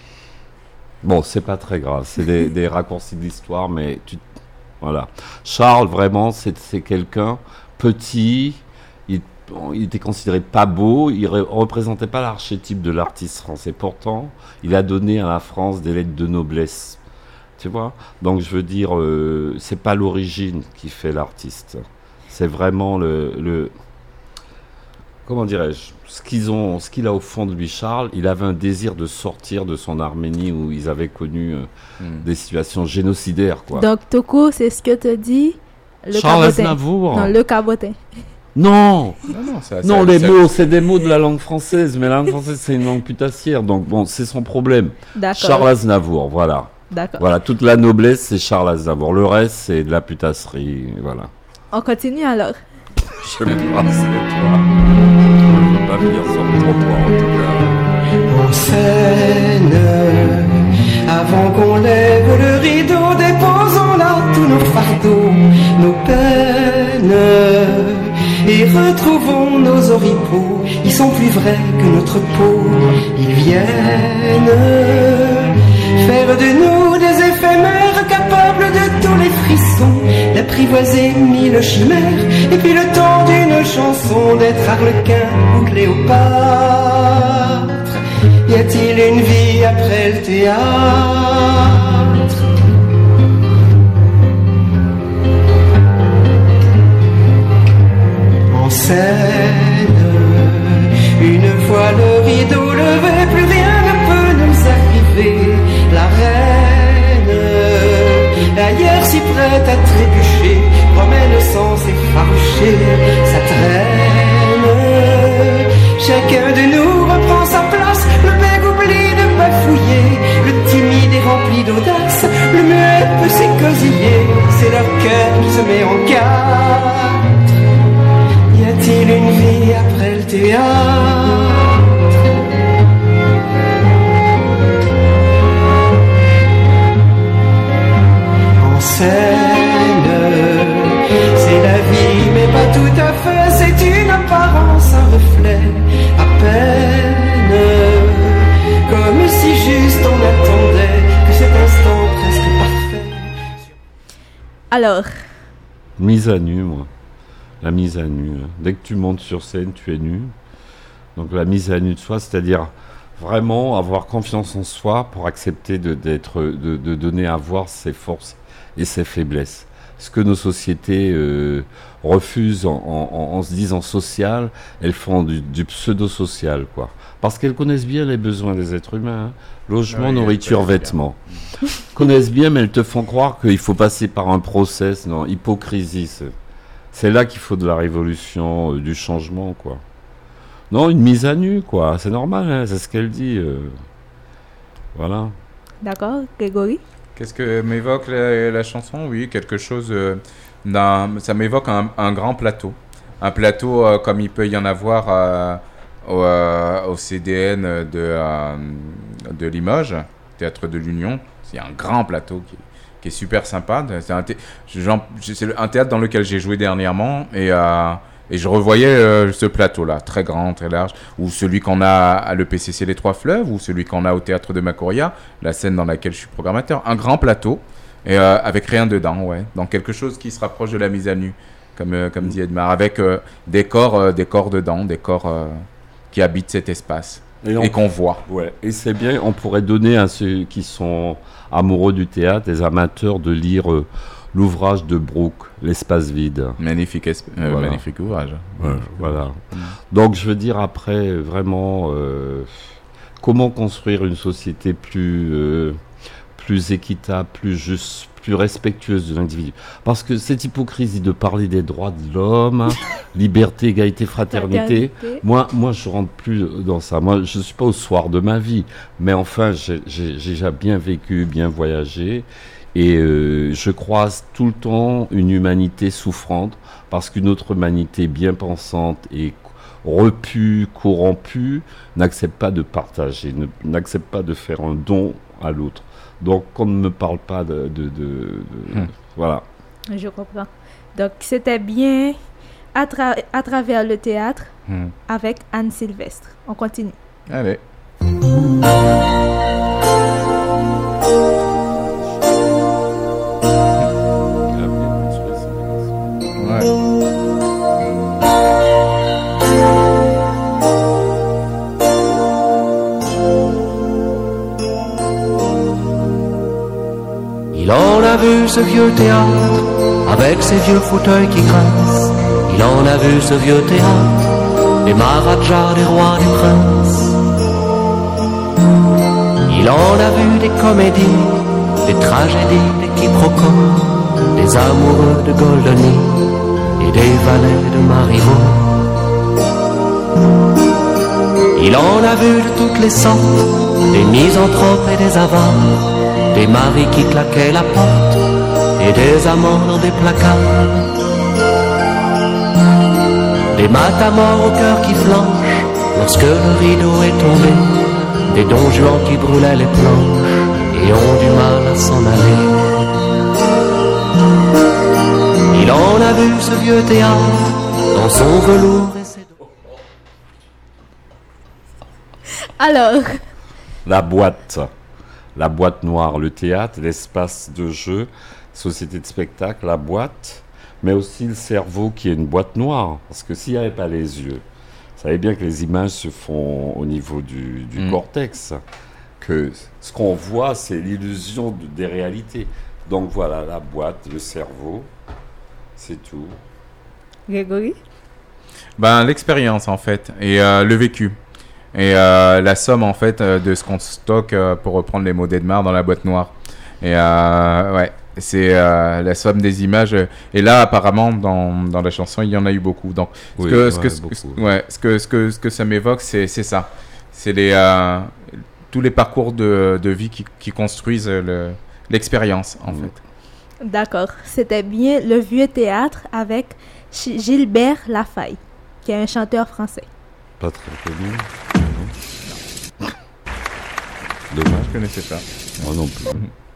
Speaker 3: Bon, c'est pas très grave, c'est des, des raccourcis de l'histoire, mais tu... voilà. Charles, vraiment, c'est, c'est quelqu'un petit, il, il était considéré pas beau, il ne représentait pas l'archétype de l'artiste français. Pourtant, il a donné à la France des lettres de noblesse, tu vois. Donc, je veux dire, euh, c'est pas l'origine qui fait l'artiste, c'est vraiment le... le comment dirais-je, ce qu'ils ont, ce qu'il a au fond de lui, Charles, il avait un désir de sortir de son Arménie où ils avaient connu euh, mm. des situations génocidaires, quoi.
Speaker 2: Donc, Toko, c'est ce que te dit le
Speaker 3: Charles
Speaker 2: cabotin.
Speaker 3: Aznavour.
Speaker 2: Non, le cabotin.
Speaker 3: Non,
Speaker 4: non, non, ça,
Speaker 3: non
Speaker 4: ça,
Speaker 3: les
Speaker 4: ça,
Speaker 3: mots, c'est des mots de la langue française, mais la langue française, c'est une langue putassière, donc bon, c'est son problème.
Speaker 2: D'accord.
Speaker 3: Charles Aznavour, voilà.
Speaker 2: D'accord.
Speaker 3: Voilà, toute la noblesse, c'est Charles Aznavour. Le reste, c'est de la putasserie, voilà.
Speaker 2: On continue alors.
Speaker 3: Je m'embrasse, toi. Pas venir sur le trottoir en tout cas.
Speaker 6: En scène, avant qu'on lève le rideau, déposons là tous nos fardeaux, nos peines, et retrouvons nos oripeaux. Ils sont plus vrais que notre peau, ils viennent faire de nous des éphémères capables de tous les frissons, d'apprivoiser mille chimères, et puis le temps d'une chanson d'être Arlequin ou Cléopâtre. Y a-t-il une vie après le théâtre? En scène, une fois le rideau levé, plus rien ne peut nous arriver. La reine, d'ailleurs si prête à trébucher, promène sans s'effaroucher sa traîne. Chacun de nous reprend sa place, le bègue oublie de bafouiller, le timide est rempli d'audace, le muet peut s'écosiller, c'est leur cœur qui se met en quatre. Y a-t-il une vie après le théâtre? En scène, c'est la vie, mais pas tout à fait, c'est une apparence, un reflet, à peine, comme si juste on attendait que cet instant presque parfait.
Speaker 2: Alors,
Speaker 3: mise à nu, moi. La mise à nu. Dès que tu montes sur scène, tu es nu. Donc la mise à nu de soi, c'est-à-dire vraiment avoir confiance en soi pour accepter de, d'être, de, de donner à voir ses forces et ses faiblesses. Ce que nos sociétés euh, refusent en, en, en se disant social, elles font du, du pseudo-social, quoi. Parce qu'elles connaissent bien les besoins des êtres humains. Hein. Logement, oui, nourriture, vêtements. Connaissent bien, mais elles te font croire qu'il faut passer par un process. Non, hypocrisie. C'est, c'est là qu'il faut de la révolution, euh, du changement, quoi. Non, une mise à nu, quoi. C'est normal, hein, c'est ce qu'elle dit. Euh... Voilà.
Speaker 2: D'accord, Grégory?
Speaker 4: Qu'est-ce que m'évoque la, la chanson? Oui, quelque chose euh, d'un... Ça m'évoque un, un grand plateau. Un plateau euh, comme il peut y en avoir euh, au, euh, au C D N de, euh, de Limoges, Théâtre de l'Union. Il y a un grand plateau qui, qui est super sympa. C'est un, thé... Genre, c'est un théâtre dans lequel j'ai joué dernièrement et... Euh, Et je revoyais euh, ce plateau-là, très grand, très large, ou celui qu'on a à l'E P C C Les Trois Fleuves, ou celui qu'on a au Théâtre de Macoria, la scène dans laquelle je suis programmateur. Un grand plateau, et, euh, avec rien dedans, ouais. Donc quelque chose qui se rapproche de la mise à nu, comme, euh, comme dit Edmar, avec euh, des corps, euh, des corps dedans, des corps euh, qui habitent cet espace, et, on, et qu'on voit.
Speaker 3: Ouais. Et c'est bien, on pourrait donner à ceux qui sont amoureux du théâtre, des amateurs, de lire... Euh, l'ouvrage de Brooke, L'espace vide.
Speaker 4: Magnifique, esp- euh, voilà. magnifique ouvrage.
Speaker 3: Ouais, voilà. Mmh. Donc, je veux dire, après, vraiment, euh, comment construire une société plus, euh, plus équitable, plus juste, plus respectueuse de l'individu. Parce que cette hypocrisie de parler des droits de l'homme, hein, liberté, égalité, fraternité, moi, moi, je rentre plus dans ça. Moi, je ne suis pas au soir de ma vie, mais enfin, j'ai, j'ai, j'ai déjà bien vécu, bien voyagé. Et euh, je croise tout le temps une humanité souffrante parce qu'une autre humanité bien pensante et repue, corrompue, n'accepte pas de partager, ne, n'accepte pas de faire un don à l'autre. Donc qu'on ne me parle pas de... de, de, de hum. Voilà.
Speaker 2: Je comprends. Donc c'était bien à, tra- à travers le théâtre hum. avec Anne Sylvestre. On continue.
Speaker 4: Allez.
Speaker 6: Il en a vu ce vieux théâtre, avec ses vieux fauteuils qui grincent. Il en a vu ce vieux théâtre, des maharajas, des rois, des princes. Il en a vu des comédies, des tragédies, des quiproquos, des amoureux de Goldoni et des valets de Marivaux. Il en a vu de toutes les sortes, des misanthropes et des avares, des maris qui claquaient la porte et des amants dans des placards, des matamors au cœur qui flanchent lorsque le rideau est tombé, des don Juan qui brûlaient les planches et ont du mal à s'en aller. Il en a vu ce vieux théâtre dans son velours et ses...
Speaker 2: Alors,
Speaker 3: la boîte. La boîte noire, le théâtre, l'espace de jeu, société de spectacle, la boîte, mais aussi le cerveau qui est une boîte noire. Parce que s'il n'y avait pas les yeux, vous savez bien que les images se font au niveau du, du mmh. cortex, que ce qu'on voit, c'est l'illusion de, des réalités. Donc voilà, la boîte, le cerveau, c'est tout.
Speaker 2: Grégory?
Speaker 4: Ben, l'expérience, en fait, et euh, le vécu. Et euh, la somme en fait euh, de ce qu'on stocke, euh, pour reprendre les mots d'Edmar, dans la boîte noire. Et euh, ouais, c'est euh, la somme des images. Et là, apparemment, dans, dans la chanson, il y en a eu beaucoup. Donc, ce oui, que, ouais, ce, que, beaucoup. Ce, ouais, ce, que, ce, que, ce que ça m'évoque, c'est, c'est ça. C'est les, euh, tous les parcours de, de vie qui, qui construisent le, l'expérience, en mmh. fait.
Speaker 2: D'accord. C'était bien le vieux théâtre avec Gilbert Lafaille, qui est un chanteur français.
Speaker 3: Pas très connu.
Speaker 4: Dommage, je connaissais pas.
Speaker 3: Moi non plus.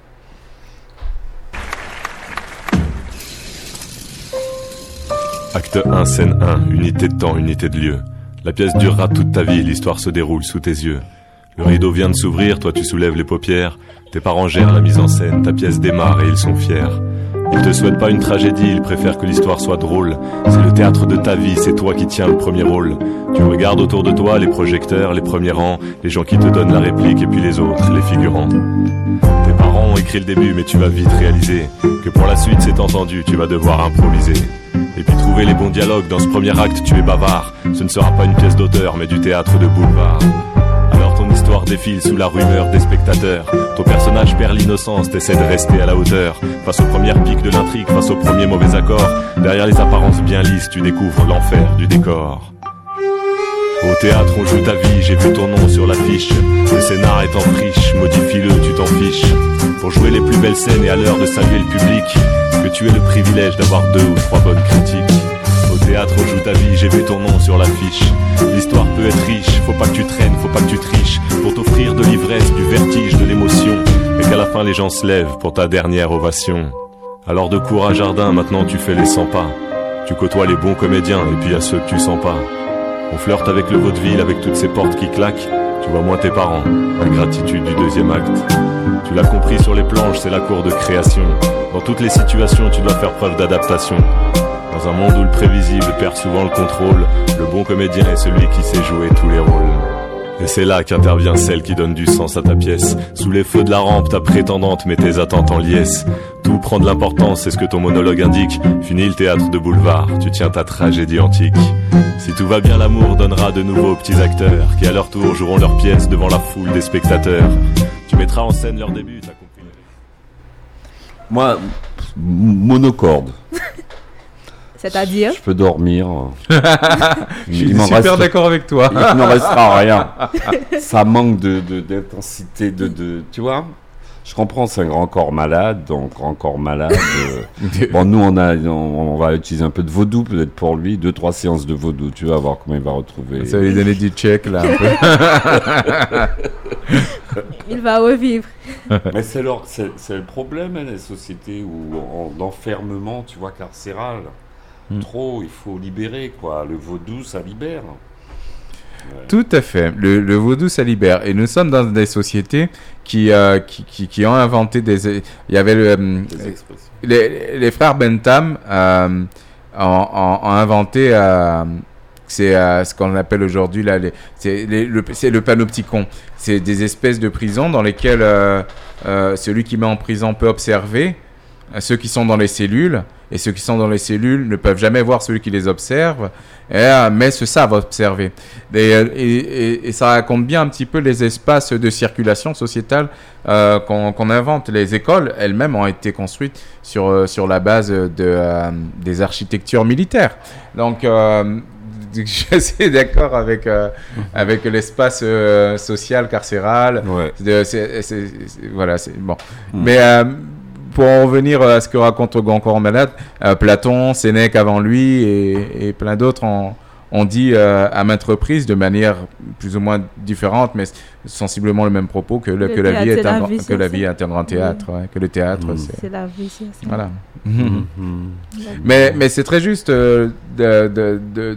Speaker 7: Acte un, scène un, unité de temps, unité de lieu. La pièce durera toute ta vie, l'histoire se déroule sous tes yeux. Le rideau vient de s'ouvrir, toi tu soulèves les paupières. Tes parents gèrent la mise en scène, ta pièce démarre et ils sont fiers. Ils te souhaitent pas une tragédie, ils préfèrent que l'histoire soit drôle. C'est le théâtre de ta vie, c'est toi qui tiens le premier rôle. Tu regardes autour de toi les projecteurs, les premiers rangs, les gens qui te donnent la réplique et puis les autres, les figurants. Tes parents ont écrit le début, mais tu vas vite réaliser que pour la suite c'est entendu, tu vas devoir improviser. Et puis trouver les bons dialogues, dans ce premier acte tu es bavard. Ce ne sera pas une pièce d'auteur, mais du théâtre de boulevard. Alors ton histoire défile sous la rumeur des spectateurs. Ton personnage perd l'innocence, t'essaies de rester à la hauteur. Face aux premières piques de l'intrigue, face aux premiers mauvais accords, derrière les apparences bien lisses, tu découvres l'enfer du décor. Au théâtre on joue ta vie, j'ai vu ton nom sur l'affiche. Le scénar est en friche, modifie-le, tu t'en fiches. Pour jouer les plus belles scènes et à l'heure de saluer le public, que tu aies le privilège d'avoir deux ou trois bonnes critiques. Au théâtre on joue ta vie, j'ai vu ton nom sur l'affiche. L'histoire peut être riche, faut pas que tu traînes, faut pas que tu triches, pour t'offrir de l'ivresse, du vertige, de l'émotion, et qu'à la fin les gens se lèvent pour ta dernière ovation. Alors de cours à jardin, maintenant tu fais les cent pas. Tu côtoies les bons comédiens et puis à ceux que tu sens pas. On flirte avec le vaudeville, avec toutes ces portes qui claquent. Tu vois moins tes parents, ingratitude du deuxième acte. Tu l'as compris sur les planches, c'est la cour de création. Dans toutes les situations, tu dois faire preuve d'adaptation. Dans un monde où le prévisible perd souvent le contrôle, le bon comédien est celui qui sait jouer tous les rôles. Et c'est là qu'intervient celle qui donne du sens à ta pièce. Sous les feux de la rampe, ta prétendante met tes attentes en liesse. Tout prend de l'importance, c'est ce que ton monologue indique. Fini le théâtre de boulevard, tu tiens ta tragédie antique. Si tout va bien, l'amour donnera de nouveaux petits acteurs qui à leur tour joueront leur pièce devant la foule des spectateurs. Tu mettras en scène leur début, t'as compris?
Speaker 3: Moi, monocorde.
Speaker 2: C'est-à-dire?
Speaker 3: Je peux dormir.
Speaker 4: Je suis super reste... d'accord avec toi.
Speaker 3: Il ne restera rien. Ça manque de, de, d'intensité, de, de, tu vois. Je comprends, c'est un grand corps malade, donc grand corps malade. Euh... bon, nous, on, a, on, on va utiliser un peu de vaudou, peut-être pour lui, deux, trois séances de vaudou. Tu vas voir comment il va retrouver.
Speaker 4: Ça va lui donner du check, là, un
Speaker 2: peu. Il va revivre.
Speaker 3: Mais c'est, leur, c'est, c'est le problème, hein, les sociétés où, en enfermement, tu vois, carcéral. Hmm. Trop, il faut libérer, quoi. Le vaudou, ça libère. Ouais.
Speaker 4: Tout à fait. Le, le vaudou, ça libère. Et nous sommes dans des sociétés qui, euh, qui, qui, qui ont inventé des... Il y avait le, euh, les, les frères Bentham euh, ont, ont, ont inventé... Euh, c'est euh, ce qu'on appelle aujourd'hui là, les, c'est, les, le, c'est le panopticon. C'est des espèces de prisons dans lesquelles euh, euh, celui qui met en prison peut observer euh, ceux qui sont dans les cellules. Et ceux qui sont dans les cellules ne peuvent jamais voir celui qui les observe, et, euh, mais se savent observer. Et, et, et, et ça raconte bien un petit peu les espaces de circulation sociétale euh, qu'on, qu'on invente. Les écoles elles-mêmes ont été construites sur, euh, sur la base de, euh, des architectures militaires. Donc, euh, je suis d'accord avec, euh, mmh. avec l'espace euh, social carcéral.
Speaker 3: Ouais.
Speaker 4: De, c'est, c'est, c'est, voilà, c'est bon. Mmh. Mais... Euh, pour en revenir à ce que raconte Grand Corps Malade, euh, Platon, Sénèque avant lui et, et plein d'autres ont, ont dit euh, à maintes reprises, de manière plus ou moins différente, mais sensiblement le même propos, que, le, le que, la, vie est un, la vie que la vie est un grand théâtre, oui. ouais, que le théâtre, mmh. c'est...
Speaker 2: c'est la vie, c'est ça.
Speaker 4: Voilà. Mmh. Mmh. Mais, mais c'est très juste euh, de, de, de,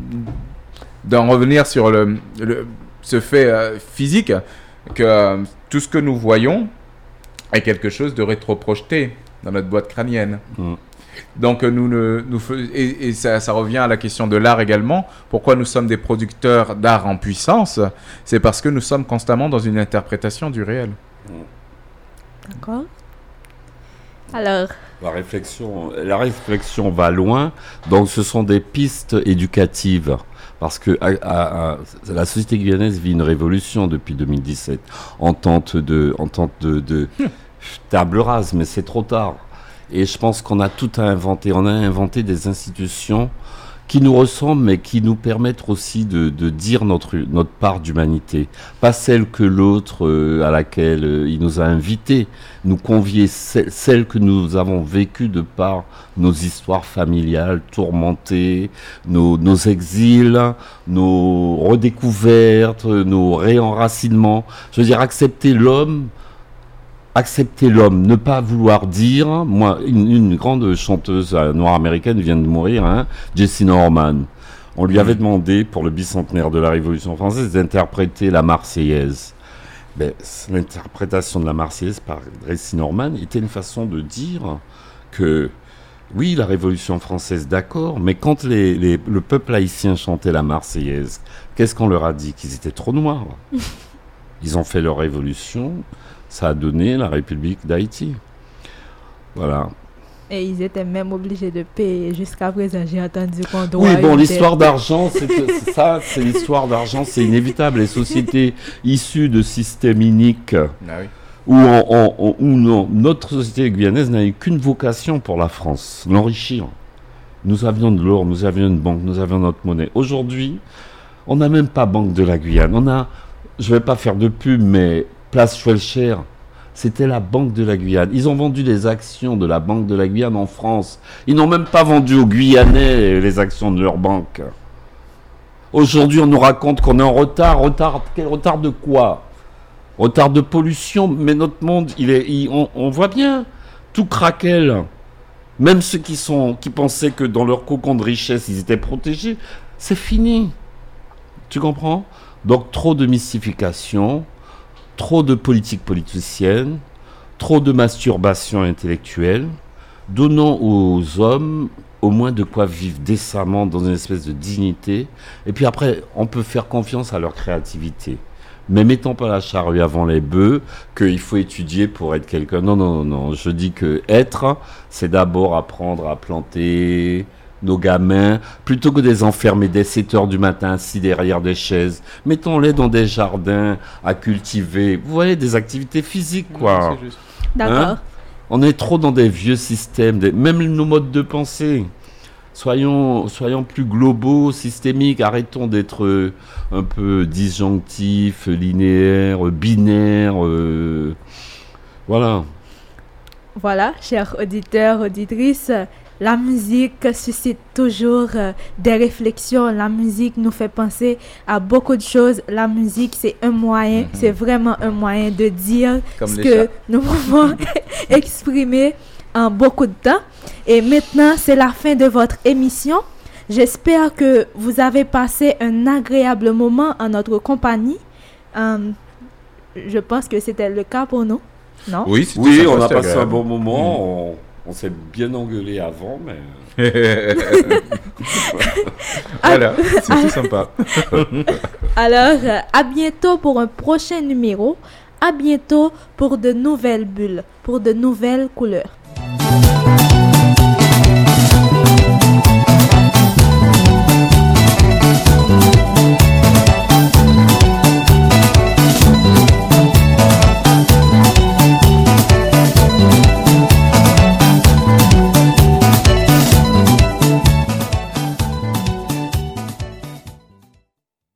Speaker 4: d'en revenir sur le, le, ce fait euh, physique, que euh, tout ce que nous voyons est quelque chose de rétroprojeté dans notre boîte crânienne. Mmh. Donc, nous, nous, nous et, et ça, ça revient à la question de l'art également. Pourquoi nous sommes des producteurs d'art en puissance? C'est parce que nous sommes constamment dans une interprétation du réel. Mmh.
Speaker 2: D'accord. Alors...
Speaker 3: La réflexion, la réflexion va loin, donc ce sont des pistes éducatives. Parce que à, à, à, la société guyanaise vit une révolution depuis deux mille dix-sept, en tente de, en tente de, de table rase, mais c'est trop tard. Et je pense qu'on a tout à inventer. On a inventé des institutions qui nous ressemblent, mais qui nous permettent aussi de, de dire notre, notre part d'humanité. Pas celle que l'autre, euh, à laquelle euh, il nous a invités, nous convier, celle, celle que nous avons vécue de par nos histoires familiales tourmentées, nos, nos exils, nos redécouvertes, nos réenracinements. Je veux dire, accepter l'homme, accepter l'homme, ne pas vouloir dire... Moi, une, une grande chanteuse noire américaine vient de mourir, hein, Jessie Norman. On lui avait demandé, pour le bicentenaire de la Révolution française, d'interpréter la Marseillaise. Ben, l'interprétation de la Marseillaise par Jessie Norman était une façon de dire que, oui, la Révolution française, d'accord, mais quand les, les, le peuple haïtien chantait la Marseillaise, qu'est-ce qu'on leur a dit? Qu'ils étaient trop noirs. Ils ont fait leur révolution, ça a donné la République d'Haïti. Voilà.
Speaker 2: Et ils étaient même obligés de payer. Jusqu'à présent, j'ai entendu qu'on doit...
Speaker 3: Oui, bon, l'histoire d'argent, c'est, c'est ça, c'est l'histoire d'argent, c'est inévitable. Les sociétés issues de systèmes iniques, ah oui. où, on, on, on, où non, notre société guyanaise n'avait qu'une vocation pour la France, l'enrichir. Nous avions de l'or, nous avions une banque, nous avions notre monnaie. Aujourd'hui, on n'a même pas Banque de la Guyane. On a, je ne vais pas faire de pub, mais Place Schwelcher, c'était la Banque de la Guyane. Ils ont vendu les actions de la Banque de la Guyane en France. Ils n'ont même pas vendu aux Guyanais les actions de leur banque. Aujourd'hui, on nous raconte qu'on est en retard. Retard, quel retard de quoi? Retard de pollution. Mais notre monde, il est, il, on, on voit bien, tout craquelle. Même ceux qui, sont, qui pensaient que dans leur cocon de richesse, ils étaient protégés, c'est fini. Tu comprends? Donc, trop de mystification. Trop de politique politicienne, trop de masturbation intellectuelle, donnant aux hommes au moins de quoi vivre décemment dans une espèce de dignité. Et puis après, on peut faire confiance à leur créativité. Mais mettons pas la charrue avant les bœufs, qu'il faut étudier pour être quelqu'un. Non, non, non, non. Je dis que être, c'est d'abord apprendre à planter nos gamins, plutôt que de les enfermer dès sept heures du matin assis derrière des chaises. Mettons-les dans des jardins à cultiver. Vous voyez, des activités physiques, quoi.
Speaker 2: C'est juste. D'accord.
Speaker 3: Hein? On est trop dans des vieux systèmes, des... même nos modes de pensée. Soyons, soyons plus globaux, systémiques. Arrêtons d'être un peu disjonctifs, linéaires, binaires. Euh... Voilà.
Speaker 2: Voilà, chers auditeurs, auditrices. La musique suscite toujours euh, des réflexions. La musique nous fait penser à beaucoup de choses. La musique, c'est un moyen, mm-hmm. c'est vraiment un moyen de dire Comme ce que chats. Nous pouvons exprimer en beaucoup de temps. Et maintenant, c'est la fin de votre émission. J'espère que vous avez passé un agréable moment en notre compagnie. Euh, je pense que c'était le cas pour nous, non?
Speaker 3: Oui, c'était oui on a passé agréable. Un bon moment. Mm. On... On s'est bien engueulé avant, mais...
Speaker 4: Voilà, c'est tout sympa.
Speaker 2: Alors, à bientôt pour un prochain numéro. À bientôt pour de nouvelles bulles, pour de nouvelles couleurs.